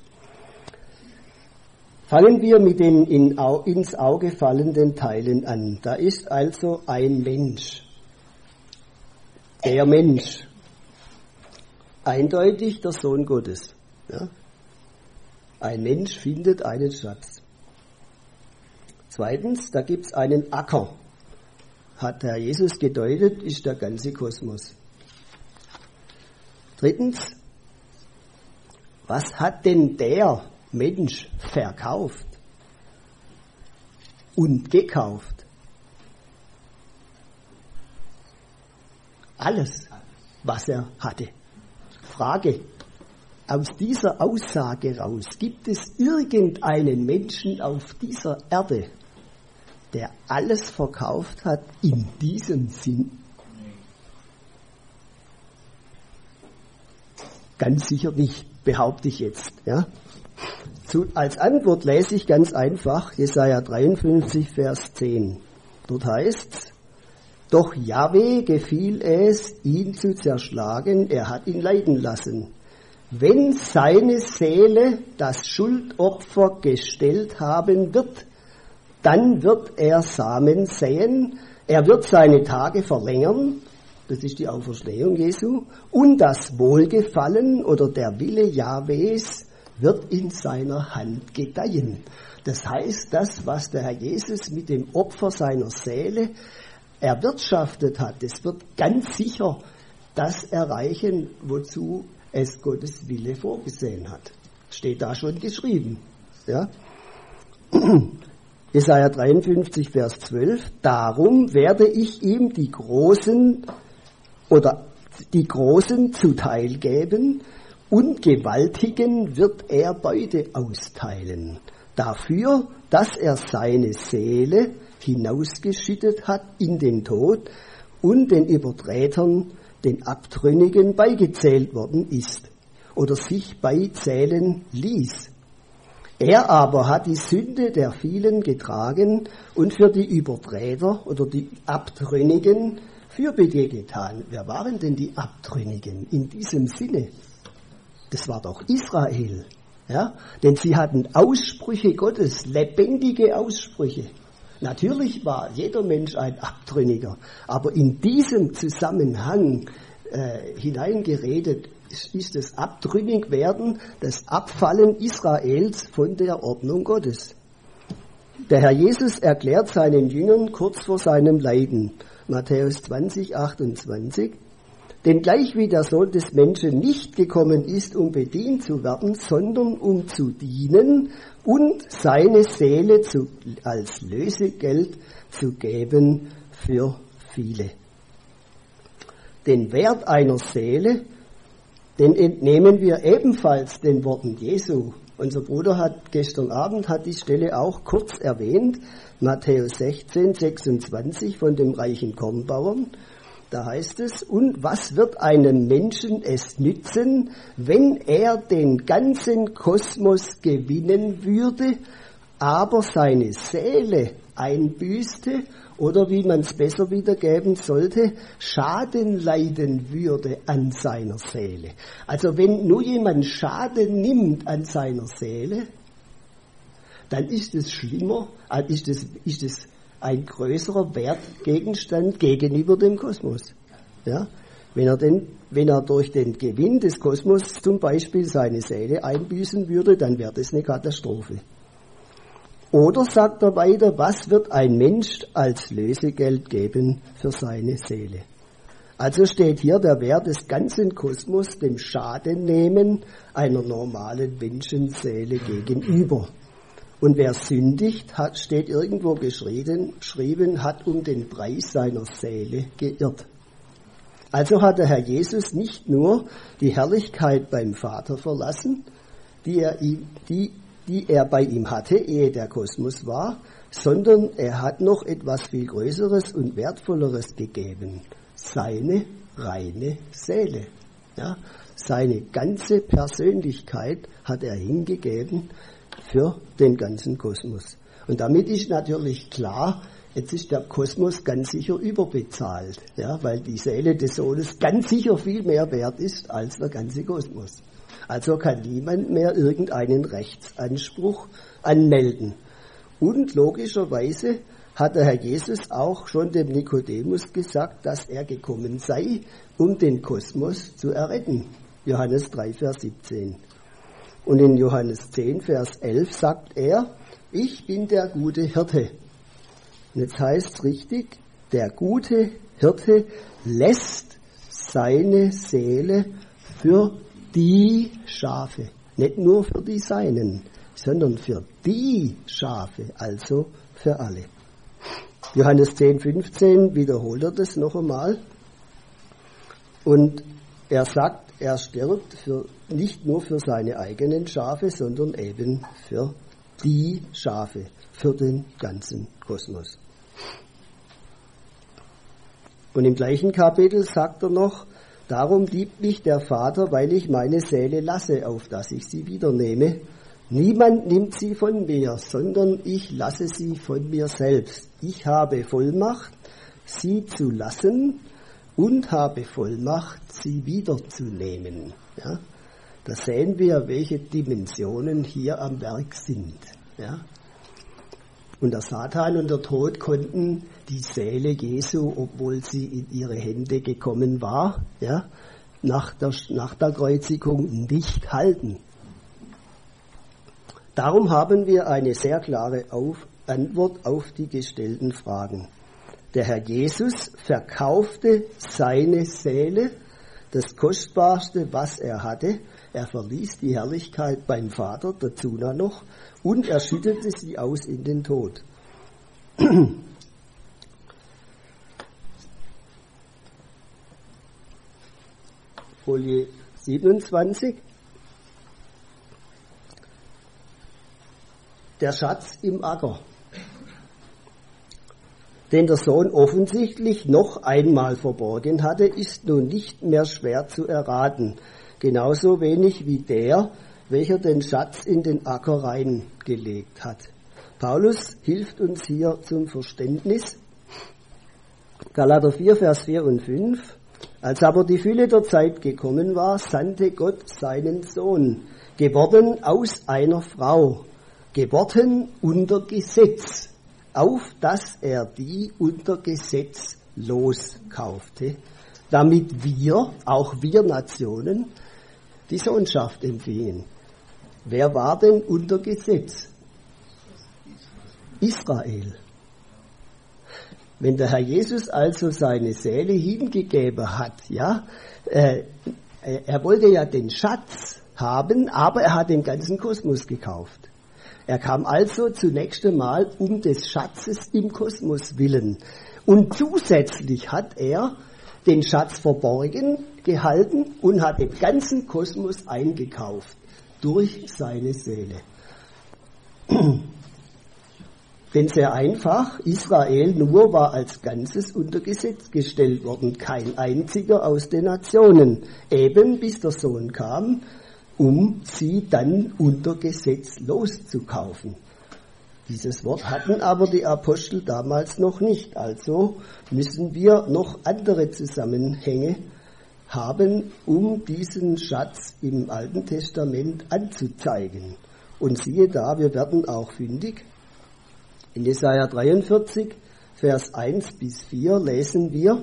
Fangen wir mit den ins Auge fallenden Teilen an. Da ist also ein Mensch. Der Mensch. Eindeutig der Sohn Gottes. Ja? Ein Mensch findet einen Schatz. Zweitens, da gibt es einen Acker. Hat Herr Jesus gedeutet, ist der ganze Kosmos. Drittens, was hat denn der Mensch verkauft und gekauft? Alles, was er hatte. Frage, aus dieser Aussage raus, gibt es irgendeinen Menschen auf dieser Erde, der alles verkauft hat in diesem Sinn? Ganz sicher nicht, behaupte ich jetzt. Ja? Als Antwort lese ich ganz einfach Jesaja 53, Vers 10. Dort heißt's: Doch Jahwe gefiel es, ihn zu zerschlagen, er hat ihn leiden lassen. Wenn seine Seele das Schuldopfer gestellt haben wird, dann wird er Samen säen, er wird seine Tage verlängern, das ist die Auferstehung Jesu, und das Wohlgefallen oder der Wille Jahwes wird in seiner Hand gedeihen. Das heißt, das, was der Herr Jesus mit dem Opfer seiner Seele erwirtschaftet hat, das wird ganz sicher das erreichen, wozu es Gottes Wille vorgesehen hat. Steht da schon geschrieben. Ja? Jesaja 53, Vers 12. Darum werde ich ihm die Großen zuteil geben und Gewaltigen wird er Beute austeilen. Dafür, dass er seine Seele hinausgeschüttet hat in den Tod und den Übertretern, den Abtrünnigen beigezählt worden ist oder sich beizählen ließ. Er aber hat die Sünde der vielen getragen und für die Übertreter oder die Abtrünnigen Fürbitte getan. Wer waren denn die Abtrünnigen in diesem Sinne? Das war doch Israel. Ja? Denn sie hatten Aussprüche Gottes, lebendige Aussprüche. Natürlich war jeder Mensch ein Abtrünniger, aber in diesem Zusammenhang hineingeredet ist das Abtrünnigwerden, das Abfallen Israels von der Ordnung Gottes. Der Herr Jesus erklärt seinen Jüngern kurz vor seinem Leiden, Matthäus 20, 28, denn gleich wie der Sohn des Menschen nicht gekommen ist, um bedient zu werden, sondern um zu dienen und seine Seele als Lösegeld zu geben für viele. Den Wert einer Seele, den entnehmen wir ebenfalls den Worten Jesu. Unser Bruder hat gestern Abend die Stelle auch kurz erwähnt, Matthäus 16, 26 von dem reichen Kornbauern. Da heißt es, und was wird einem Menschen es nützen, wenn er den ganzen Kosmos gewinnen würde, aber seine Seele einbüßte oder wie man es besser wiedergeben sollte, Schaden leiden würde an seiner Seele. Also wenn nur jemand Schaden nimmt an seiner Seele, dann ist es schlimmer, ist es ein größerer Wertgegenstand gegenüber dem Kosmos. Ja? Wenn er durch den Gewinn des Kosmos zum Beispiel seine Seele einbüßen würde, dann wäre das eine Katastrophe. Oder sagt er weiter, was wird ein Mensch als Lösegeld geben für seine Seele? Also steht hier der Wert des ganzen Kosmos dem Schaden nehmen einer normalen Menschenseele gegenüber. Und wer sündigt, steht irgendwo geschrieben, hat um den Preis seiner Seele geirrt. Also hat der Herr Jesus nicht nur die Herrlichkeit beim Vater verlassen, die er bei ihm hatte, ehe der Kosmos war, sondern er hat noch etwas viel Größeres und Wertvolleres gegeben. Seine reine Seele. Ja, seine ganze Persönlichkeit hat er hingegeben für den ganzen Kosmos. Und damit ist natürlich klar, jetzt ist der Kosmos ganz sicher überbezahlt, ja, weil die Seele des Sohnes ganz sicher viel mehr wert ist als der ganze Kosmos. Also kann niemand mehr irgendeinen Rechtsanspruch anmelden. Und logischerweise hat der Herr Jesus auch schon dem Nikodemus gesagt, dass er gekommen sei, um den Kosmos zu erretten. Johannes 3, Vers 17. Und in Johannes 10, Vers 11 sagt er, ich bin der gute Hirte. Und jetzt heißt es richtig, der gute Hirte lässt seine Seele für die Schafe. Nicht nur für die Seinen, sondern für die Schafe, also für alle. Johannes 10, 15 wiederholt er das noch einmal. Und er sagt, er stirbt nicht nur für seine eigenen Schafe, sondern eben für die Schafe, für den ganzen Kosmos. Und im gleichen Kapitel sagt er noch, darum liebt mich der Vater, weil ich meine Seele lasse, auf dass ich sie wiedernehme. Niemand nimmt sie von mir, sondern ich lasse sie von mir selbst. Ich habe Vollmacht, sie zu lassen und habe Vollmacht, sie wiederzunehmen. Ja? Da sehen wir, welche Dimensionen hier am Werk sind. Ja? Und der Satan und der Tod konnten die Seele Jesu, obwohl sie in ihre Hände gekommen war, ja, nach der Kreuzigung nicht halten. Darum haben wir eine sehr klare Antwort auf die gestellten Fragen. Der Herr Jesus verkaufte seine Seele, das Kostbarste, was er hatte. Er verließ die Herrlichkeit beim Vater, dazu noch, und er schüttete sie aus in den Tod. Folie 27. Der Schatz im Acker, den der Sohn offensichtlich noch einmal verborgen hatte, ist nun nicht mehr schwer zu erraten, genauso wenig wie der, welcher den Schatz in den Acker reingelegt hat. Paulus hilft uns hier zum Verständnis. Galater 4, Vers 4 und 5. Als aber die Fülle der Zeit gekommen war, sandte Gott seinen Sohn, geworden aus einer Frau, geworden unter Gesetz, auf dass er die unter Gesetz loskaufte, damit wir, auch wir Nationen, die Sohnschaft empfingen. Wer war denn unter Gesetz? Israel. Wenn der Herr Jesus also seine Seele hingegeben hat, ja, er wollte ja den Schatz haben, aber er hat den ganzen Kosmos gekauft. Er kam also zunächst einmal um des Schatzes im Kosmos willen. Und zusätzlich hat er den Schatz verborgen gehalten und hat den ganzen Kosmos eingekauft durch seine Seele. Denn sehr einfach, Israel nur war als Ganzes unter Gesetz gestellt worden, kein einziger aus den Nationen, eben bis der Sohn kam, um sie dann unter Gesetz loszukaufen. Dieses Wort hatten aber die Apostel damals noch nicht, also müssen wir noch andere Zusammenhänge haben, um diesen Schatz im Alten Testament anzuzeigen. Und siehe da, wir werden auch fündig. In Jesaja 43, Vers 1 bis 4 lesen wir: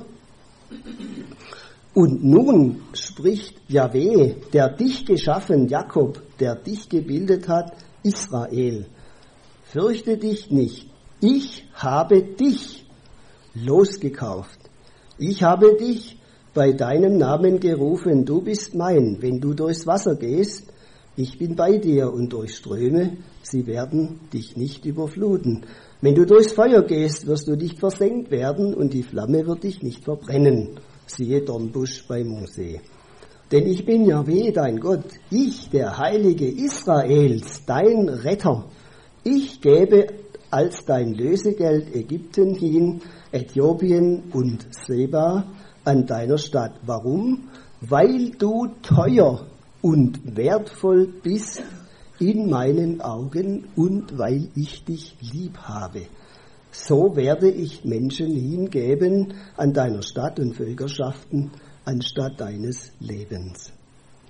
Und nun spricht Jahwe, der dich geschaffen, Jakob, der dich gebildet hat, Israel. Fürchte dich nicht, ich habe dich losgekauft. Ich habe dich bei deinem Namen gerufen, du bist mein. Wenn du durchs Wasser gehst, ich bin bei dir, und durch Ströme, sie werden dich nicht überfluten. Wenn du durchs Feuer gehst, wirst du nicht versenkt werden, und die Flamme wird dich nicht verbrennen. Siehe Dornbusch bei Mose. Denn ich bin Jahwe, dein Gott, ich, der Heilige Israels, dein Retter. Ich gebe als dein Lösegeld Ägypten hin, Äthiopien und Seba an deiner Stadt. Warum? Weil du teuer und wertvoll bist in meinen Augen und weil ich dich lieb habe. So werde ich Menschen hingeben an deiner Stadt und Völkerschaften anstatt deines Lebens.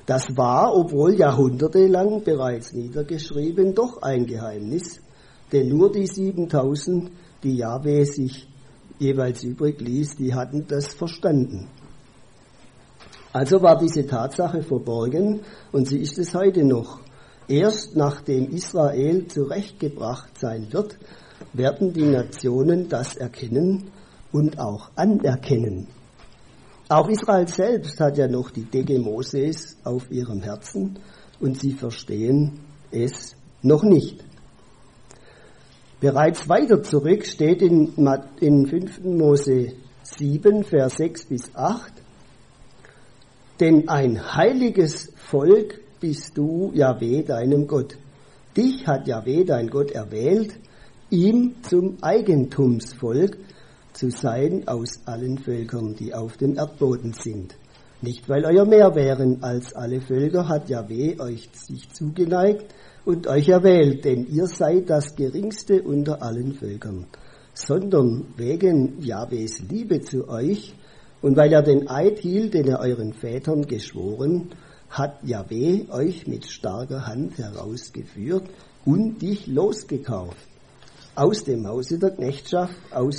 Das war, obwohl jahrhundertelang bereits niedergeschrieben, doch ein Geheimnis, denn nur die 7000, die Jahwe sich jeweils übrig ließ, die hatten das verstanden. Also war diese Tatsache verborgen und sie ist es heute noch. Erst nachdem Israel zurechtgebracht sein wird, werden die Nationen das erkennen und auch anerkennen. Auch Israel selbst hat ja noch die Decke Moses auf ihrem Herzen und sie verstehen es noch nicht. Bereits weiter zurück steht in 5. Mose 7, Vers 6 bis 8, denn ein heiliges Volk bist du, Jahwe, deinem Gott. Dich hat Jahwe, dein Gott, erwählt, ihm zum Eigentumsvolk zu sein aus allen Völkern, die auf dem Erdboden sind. Nicht, weil euer mehr wären als alle Völker, hat Jahwe euch sich zugeneigt und euch erwählt, denn ihr seid das Geringste unter allen Völkern, sondern wegen Jahwes Liebe zu euch und weil er den Eid hielt, den er euren Vätern geschworen, hat Jahwe euch mit starker Hand herausgeführt und dich losgekauft. Aus dem Hause der Knechtschaft, aus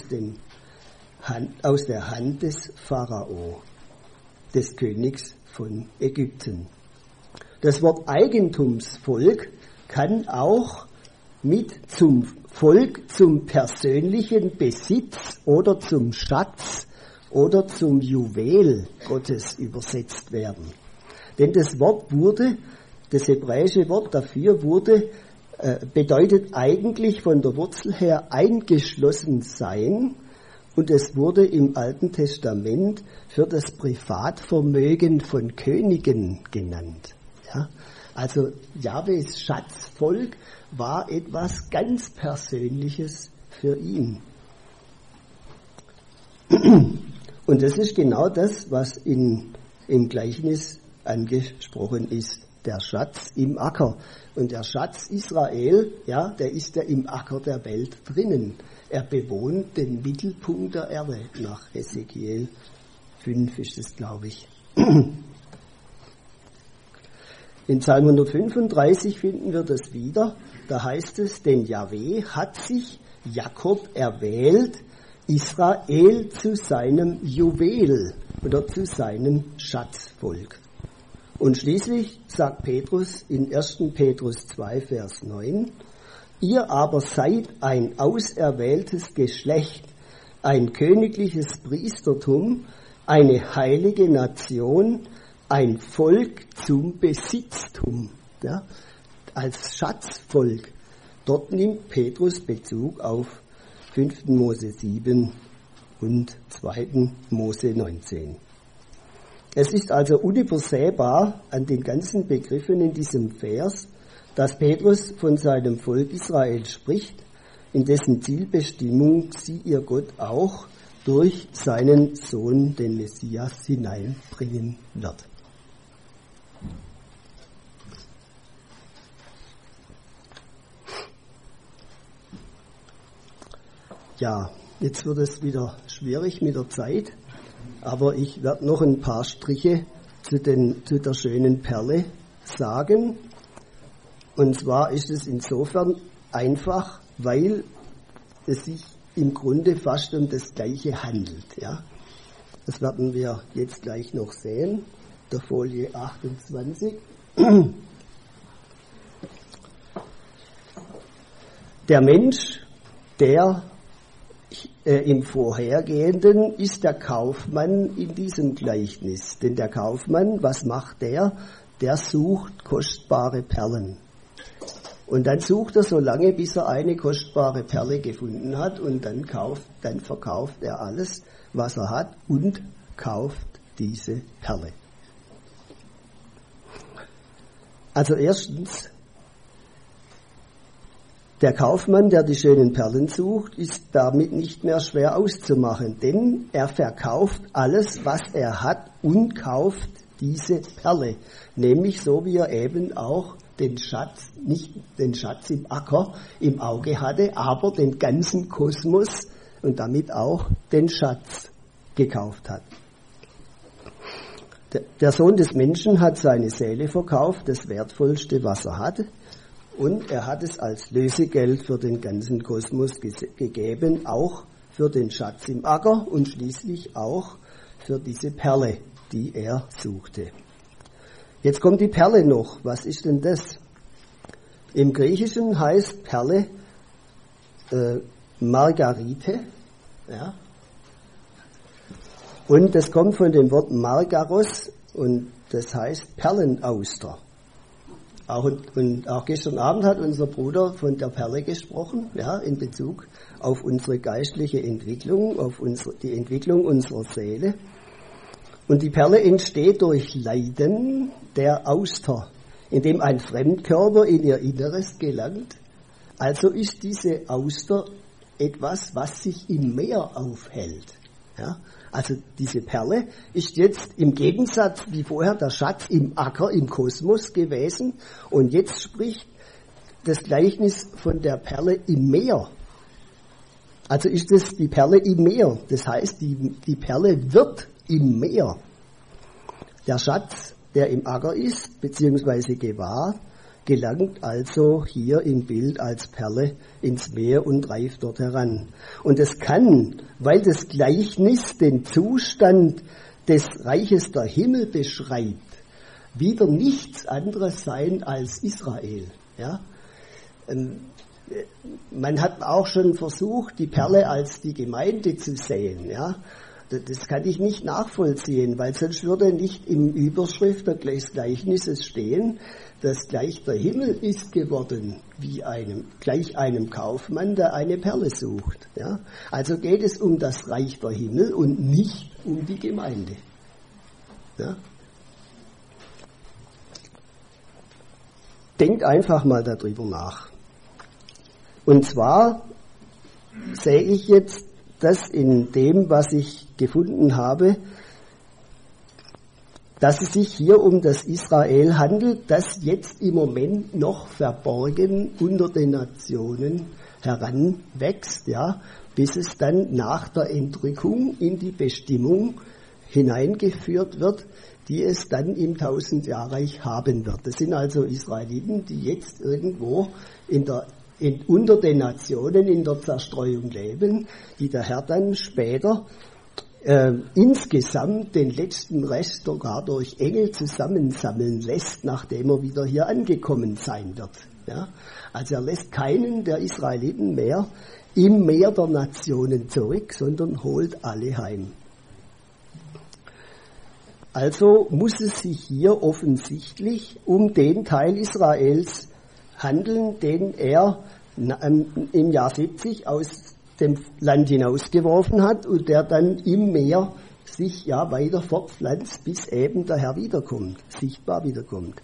der Hand des Pharao, des Königs von Ägypten. Das Wort Eigentumsvolk kann auch mit zum Volk, zum persönlichen Besitz oder zum Schatz oder zum Juwel Gottes übersetzt werden. Denn das hebräische Wort dafür bedeutet eigentlich von der Wurzel her eingeschlossen sein, und es wurde im Alten Testament für das Privatvermögen von Königen genannt. Ja? Also Jahwes Schatzvolk war etwas ganz Persönliches für ihn. Und das ist genau das, was im Gleichnis angesprochen ist. Der Schatz im Acker. Und der Schatz Israel, ja, der ist ja im Acker der Welt drinnen. Er bewohnt den Mittelpunkt der Erde. Nach Hesekiel 5 ist es, glaube ich. In Psalm 135 finden wir das wieder. Da heißt es, denn Jahwe hat sich Jakob erwählt, Israel zu seinem Juwel oder zu seinem Schatzvolk. Und schließlich sagt Petrus in 1. Petrus 2, Vers 9, ihr aber seid ein auserwähltes Geschlecht, ein königliches Priestertum, eine heilige Nation, ein Volk zum Besitztum, ja, als Schatzvolk. Dort nimmt Petrus Bezug auf 5. Mose 7 und 2. Mose 19. Es ist also unübersehbar an den ganzen Begriffen in diesem Vers, dass Petrus von seinem Volk Israel spricht, in dessen Zielbestimmung sie ihr Gott auch durch seinen Sohn, den Messias, hineinbringen wird. Ja, jetzt wird es wieder schwierig mit der Zeit, aber ich werde noch ein paar Striche zu der schönen Perle sagen. Und zwar ist es insofern einfach, weil es sich im Grunde fast um das Gleiche handelt. Ja? Das werden wir jetzt gleich noch sehen, der Folie 28. Der Mensch, der im Vorhergehenden ist der Kaufmann in diesem Gleichnis. Denn der Kaufmann, was macht der? Der sucht kostbare Perlen. Und dann sucht er so lange, bis er eine kostbare Perle gefunden hat, und dann verkauft er alles, was er hat, und kauft diese Perle. Also erstens, der Kaufmann, der die schönen Perlen sucht, ist damit nicht mehr schwer auszumachen, denn er verkauft alles, was er hat, und kauft diese Perle. Nämlich so, wie er eben auch den Schatz, nicht den Schatz im Acker im Auge hatte, aber den ganzen Kosmos und damit auch den Schatz gekauft hat. Der Sohn des Menschen hat seine Seele verkauft, das Wertvollste, was er hatte. Und er hat es als Lösegeld für den ganzen Kosmos gegeben, auch für den Schatz im Acker und schließlich auch für diese Perle, die er suchte. Jetzt kommt die Perle noch. Was ist denn das? Im Griechischen heißt Perle Margarite. Ja. Und das kommt von dem Wort Margaros und das heißt Perlenauster. Auch gestern Abend hat unser Bruder von der Perle gesprochen, ja, in Bezug auf unsere geistliche Entwicklung, auf die Entwicklung unserer Seele. Und die Perle entsteht durch Leiden der Auster, indem ein Fremdkörper in ihr Inneres gelangt. Also ist diese Auster etwas, was sich im Meer aufhält. Ja? Also diese Perle ist jetzt im Gegensatz wie vorher der Schatz im Acker, im Kosmos gewesen. Und jetzt spricht das Gleichnis von der Perle im Meer. Also ist es die Perle im Meer. Das heißt, die Perle wird im Meer. Der Schatz, der im Acker ist, beziehungsweise gewahrt, gelangt also hier im Bild als Perle ins Meer und reift dort heran. Und es kann, weil das Gleichnis den Zustand des Reiches der Himmel beschreibt, wieder nichts anderes sein als Israel. Ja? Man hat auch schon versucht, die Perle als die Gemeinde zu sehen. Ja? Das kann ich nicht nachvollziehen, weil sonst würde nicht im Überschrift des Gleichnisses stehen, dass gleich der Himmel ist geworden, wie gleich einem Kaufmann, der eine Perle sucht. Ja? Also geht es um das Reich der Himmel und nicht um die Gemeinde. Ja? Denkt einfach mal darüber nach. Und zwar sehe ich jetzt das in dem, was ich gefunden habe, dass es sich hier um das Israel handelt, das jetzt im Moment noch verborgen unter den Nationen heranwächst, ja, bis es dann nach der Entrückung in die Bestimmung hineingeführt wird, die es dann im Tausendjahrreich haben wird. Das sind also Israeliten, die jetzt irgendwo unter den Nationen in der Zerstreuung leben, die der Herr dann später insgesamt den letzten Rest sogar durch Engel zusammensammeln lässt, nachdem er wieder hier angekommen sein wird. Ja? Also er lässt keinen der Israeliten mehr im Meer der Nationen zurück, sondern holt alle heim. Also muss es sich hier offensichtlich um den Teil Israels handeln, den er im Jahr 70 aus dem Land hinausgeworfen hat und der dann im Meer sich ja weiter fortpflanzt, bis eben der Herr wiederkommt, sichtbar wiederkommt.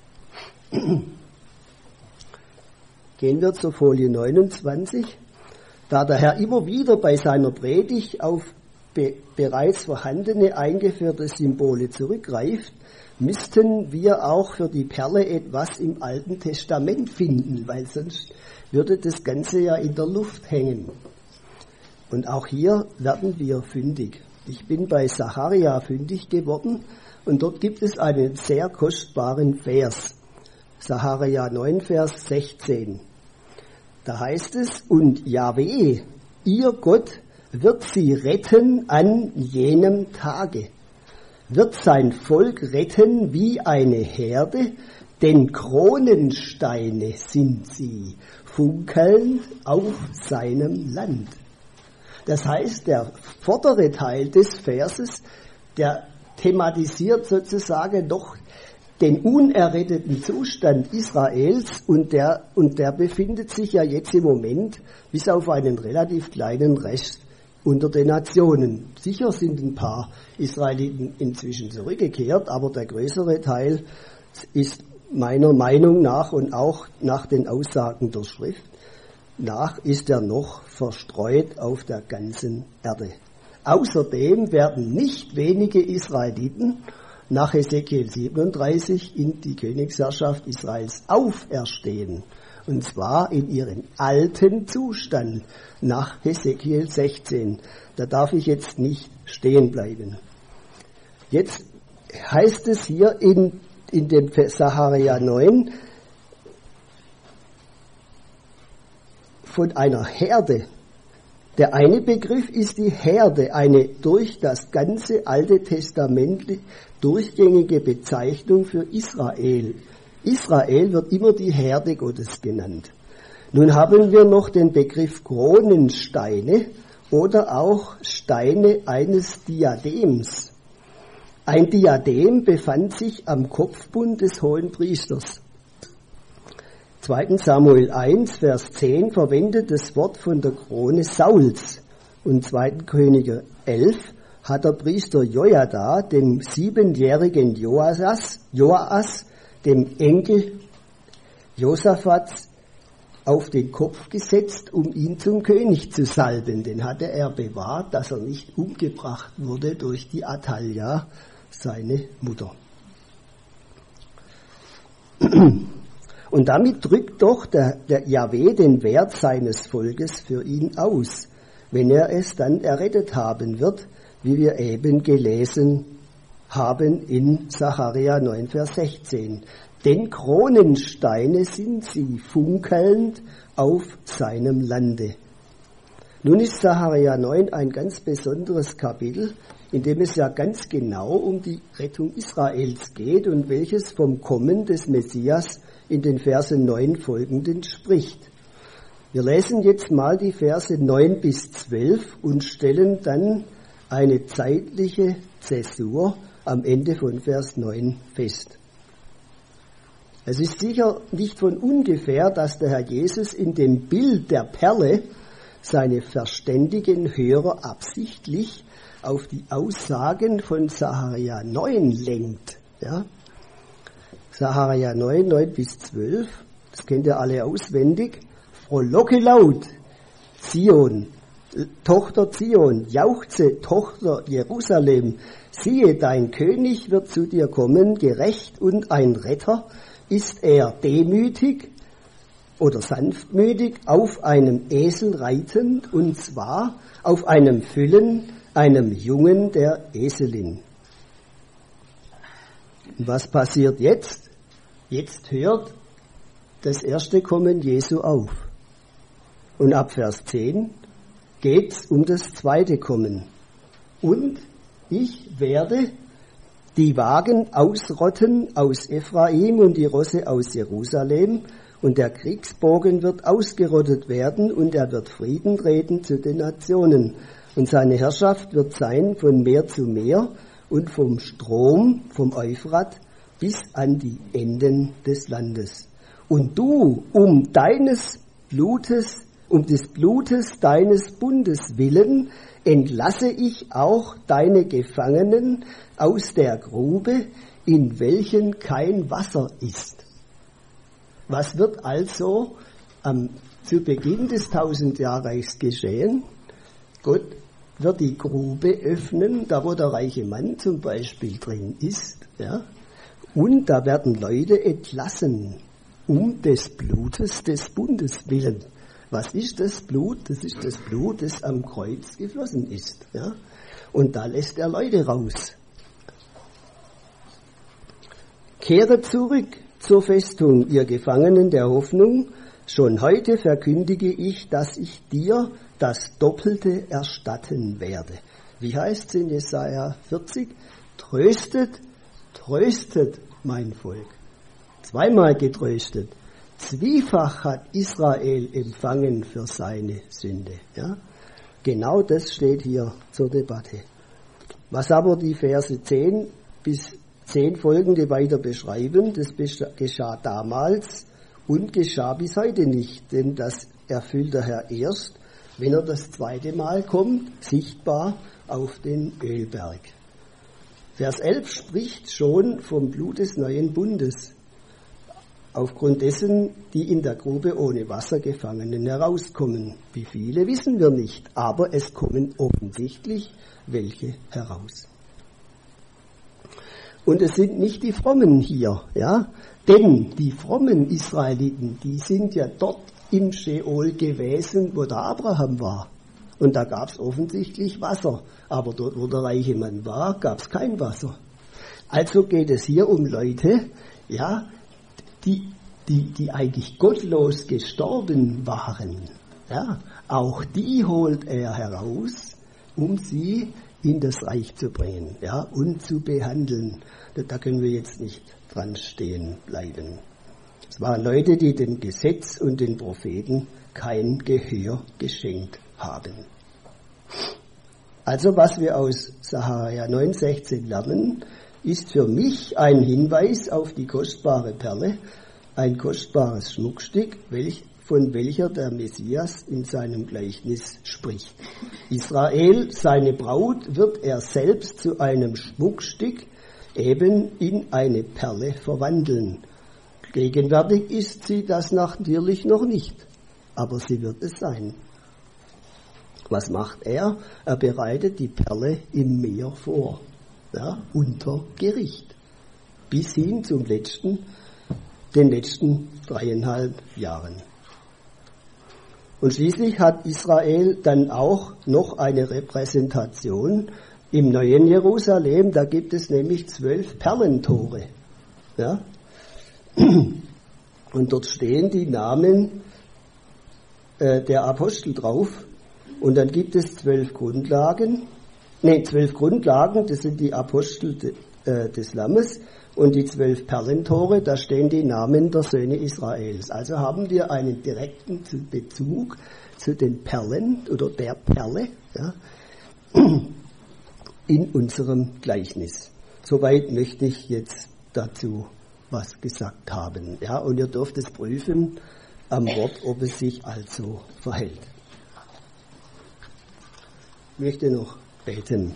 Gehen wir zur Folie 29. Da der Herr immer wieder bei seiner Predigt auf bereits vorhandene eingeführte Symbole zurückgreift, müssten wir auch für die Perle etwas im Alten Testament finden, weil sonst würde das Ganze ja in der Luft hängen. Und auch hier werden wir fündig. Ich bin bei Sacharja fündig geworden und dort gibt es einen sehr kostbaren Vers. Sacharja 9, Vers 16. Da heißt es, und Jahwe, ihr Gott, wird sie retten an jenem Tage, wird sein Volk retten wie eine Herde, denn Kronensteine sind sie, funkelnd auf seinem Land. Das heißt, der vordere Teil des Verses, der thematisiert sozusagen doch den unerretteten Zustand Israels und der befindet sich ja jetzt im Moment bis auf einen relativ kleinen Rest unter den Nationen. Sicher sind ein paar Israeliten inzwischen zurückgekehrt, aber der größere Teil ist meiner Meinung nach und auch nach den Aussagen der Schrift nach ist er noch verstreut auf der ganzen Erde. Außerdem werden nicht wenige Israeliten nach Hesekiel 37 in die Königsherrschaft Israels auferstehen. Und zwar in ihren alten Zustand nach Hesekiel 16. Da darf ich jetzt nicht stehen bleiben. Jetzt heißt es hier in dem Sacharja 9 von einer Herde. Der eine Begriff ist die Herde, eine durch das ganze Alte Testament durchgängige Bezeichnung für Israel. Israel wird immer die Herde Gottes genannt. Nun haben wir noch den Begriff Kronensteine oder auch Steine eines Diadems. Ein Diadem befand sich am Kopfbund des Hohenpriesters. 2. Samuel 1, Vers 10 verwendet das Wort von der Krone Sauls. Und 2. Könige 11 hat der Priester Jojada dem 7-jährigen Joas, dem Enkel Josaphats, auf den Kopf gesetzt, um ihn zum König zu salben. Den hatte er bewahrt, dass er nicht umgebracht wurde durch die Athalja, seine Mutter. Und damit drückt doch der Jahwe den Wert seines Volkes für ihn aus, wenn er es dann errettet haben wird, wie wir eben gelesen haben in Sacharja 9, Vers 16. Denn Kronensteine sind sie, funkelnd auf seinem Lande. Nun ist Sacharja 9 ein ganz besonderes Kapitel, in dem es ja ganz genau um die Rettung Israels geht und welches vom Kommen des Messias in den Versen 9 folgenden spricht. Wir lesen jetzt mal die Verse 9 bis 12 und stellen dann eine zeitliche Zäsur am Ende von Vers 9 fest. Es ist sicher nicht von ungefähr, dass der Herr Jesus in dem Bild der Perle seine verständigen Hörer absichtlich auf die Aussagen von Sacharja 9 lenkt. Ja? Sacharja 9, 9 bis 12, das kennt ihr alle auswendig. Frohlocke laut, Zion, Tochter Zion, jauchze, Tochter Jerusalem, siehe, dein König wird zu dir kommen, gerecht und ein Retter, ist er demütig oder sanftmütig, auf einem Esel reitend, und zwar auf einem Füllen, einem Jungen der Eselin. Und was passiert jetzt? Jetzt hört das erste Kommen Jesu auf. Und ab Vers 10 geht es um das zweite Kommen. Und ich werde die Wagen ausrotten aus Ephraim und die Rosse aus Jerusalem, und der Kriegsbogen wird ausgerottet werden, und er wird Frieden treten zu den Nationen. Und seine Herrschaft wird sein von Meer zu Meer und vom Strom, vom Euphrat, bis an die Enden des Landes. Und du, um des Blutes deines Bundes willen, entlasse ich auch deine Gefangenen aus der Grube, in welchen kein Wasser ist. Was wird also zu Beginn des 1000-Jahrreichs geschehen? Gott wird die Grube öffnen, da wo der reiche Mann zum Beispiel drin ist, ja? Und da werden Leute entlassen, um des Blutes des Bundes willen. Was ist das Blut? Das ist das Blut, das am Kreuz geflossen ist. Ja? Und da lässt er Leute raus. Kehret zurück zur Festung, ihr Gefangenen der Hoffnung. Schon heute verkündige ich, dass ich dir das Doppelte erstatten werde. Wie heißt es in Jesaja 40? Tröstet, tröstet mein Volk. Zweimal getröstet. Zwiefach hat Israel empfangen für seine Sünde. Ja? Genau das steht hier zur Debatte. Was aber die Verse 10 bis 10 folgende weiter beschreiben, das geschah damals und geschah bis heute nicht, denn das erfüllt der Herr erst, wenn er das zweite Mal kommt, sichtbar auf den Ölberg. Vers 11 spricht schon vom Blut des neuen Bundes, aufgrund dessen die in der Grube ohne Wasser Gefangenen herauskommen. Wie viele wissen wir nicht, aber es kommen offensichtlich welche heraus. Und es sind nicht die Frommen hier, ja, denn die frommen Israeliten, die sind ja dort im Scheol gewesen, wo der Abraham war. Und da gab es offensichtlich Wasser, aber dort, wo der reiche Mann war, gab es kein Wasser. Also geht es hier um Leute, ja, die eigentlich gottlos gestorben waren. Ja, auch die holt er heraus, um sie in das Reich zu bringen, ja, und zu behandeln. Da können wir jetzt nicht dran stehen bleiben. Es waren Leute, die dem Gesetz und den Propheten kein Gehör geschenkt haben. Also was wir aus Sacharja 9,16 lernen, ist für mich ein Hinweis auf die kostbare Perle, ein kostbares Schmuckstück, von welcher der Messias in seinem Gleichnis spricht. Israel, seine Braut, wird er selbst zu einem Schmuckstück, eben in eine Perle verwandeln. Gegenwärtig ist sie das natürlich noch nicht, aber sie wird es sein. Was macht er? Er bereitet die Perle im Meer vor, ja, unter Gericht, bis hin zum den letzten 3,5 Jahren. Und schließlich hat Israel dann auch noch eine Repräsentation im neuen Jerusalem. Da gibt es nämlich 12 Perlentore. Ja? Und dort stehen die Namen der Apostel drauf. Und dann gibt es 12 Grundlagen, das sind die Apostel des Lammes. Und die 12 Perlentore, da stehen die Namen der Söhne Israels. Also haben wir einen direkten Bezug zu den Perlen oder der Perle, ja, in unserem Gleichnis. Soweit möchte ich jetzt dazu was gesagt haben. Ja, und ihr dürft es prüfen am Wort, ob es sich also verhält. Ich möchte noch beten.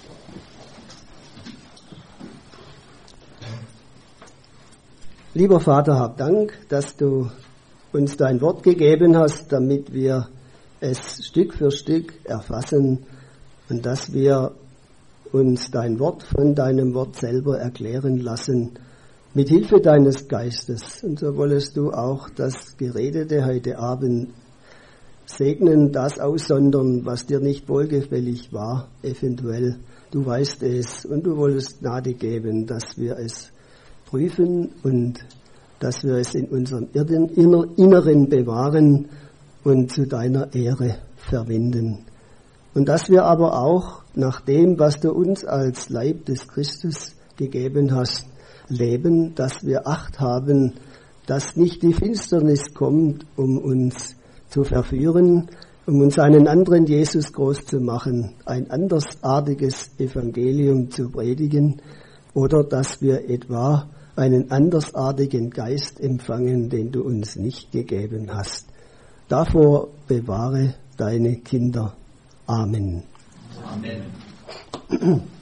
Lieber Vater, hab Dank, dass du uns dein Wort gegeben hast, damit wir es Stück für Stück erfassen und dass wir uns dein Wort von deinem Wort selber erklären lassen, mit Hilfe deines Geistes. Und so wolltest du auch das Geredete heute Abend segnen, das aussondern, was dir nicht wohlgefällig war, eventuell. Du weißt es und du wolltest Gnade geben, dass wir es prüfen und dass wir es in unserem Inneren bewahren und zu deiner Ehre verwenden. Und dass wir aber auch nach dem, was du uns als Leib des Christus gegeben hast, leben, dass wir Acht haben, dass nicht die Finsternis kommt, um uns zu verführen, um uns einen anderen Jesus groß zu machen, ein andersartiges Evangelium zu predigen, oder dass wir etwa einen andersartigen Geist empfangen, den du uns nicht gegeben hast. Davor bewahre deine Kinder. Amen.
Amen.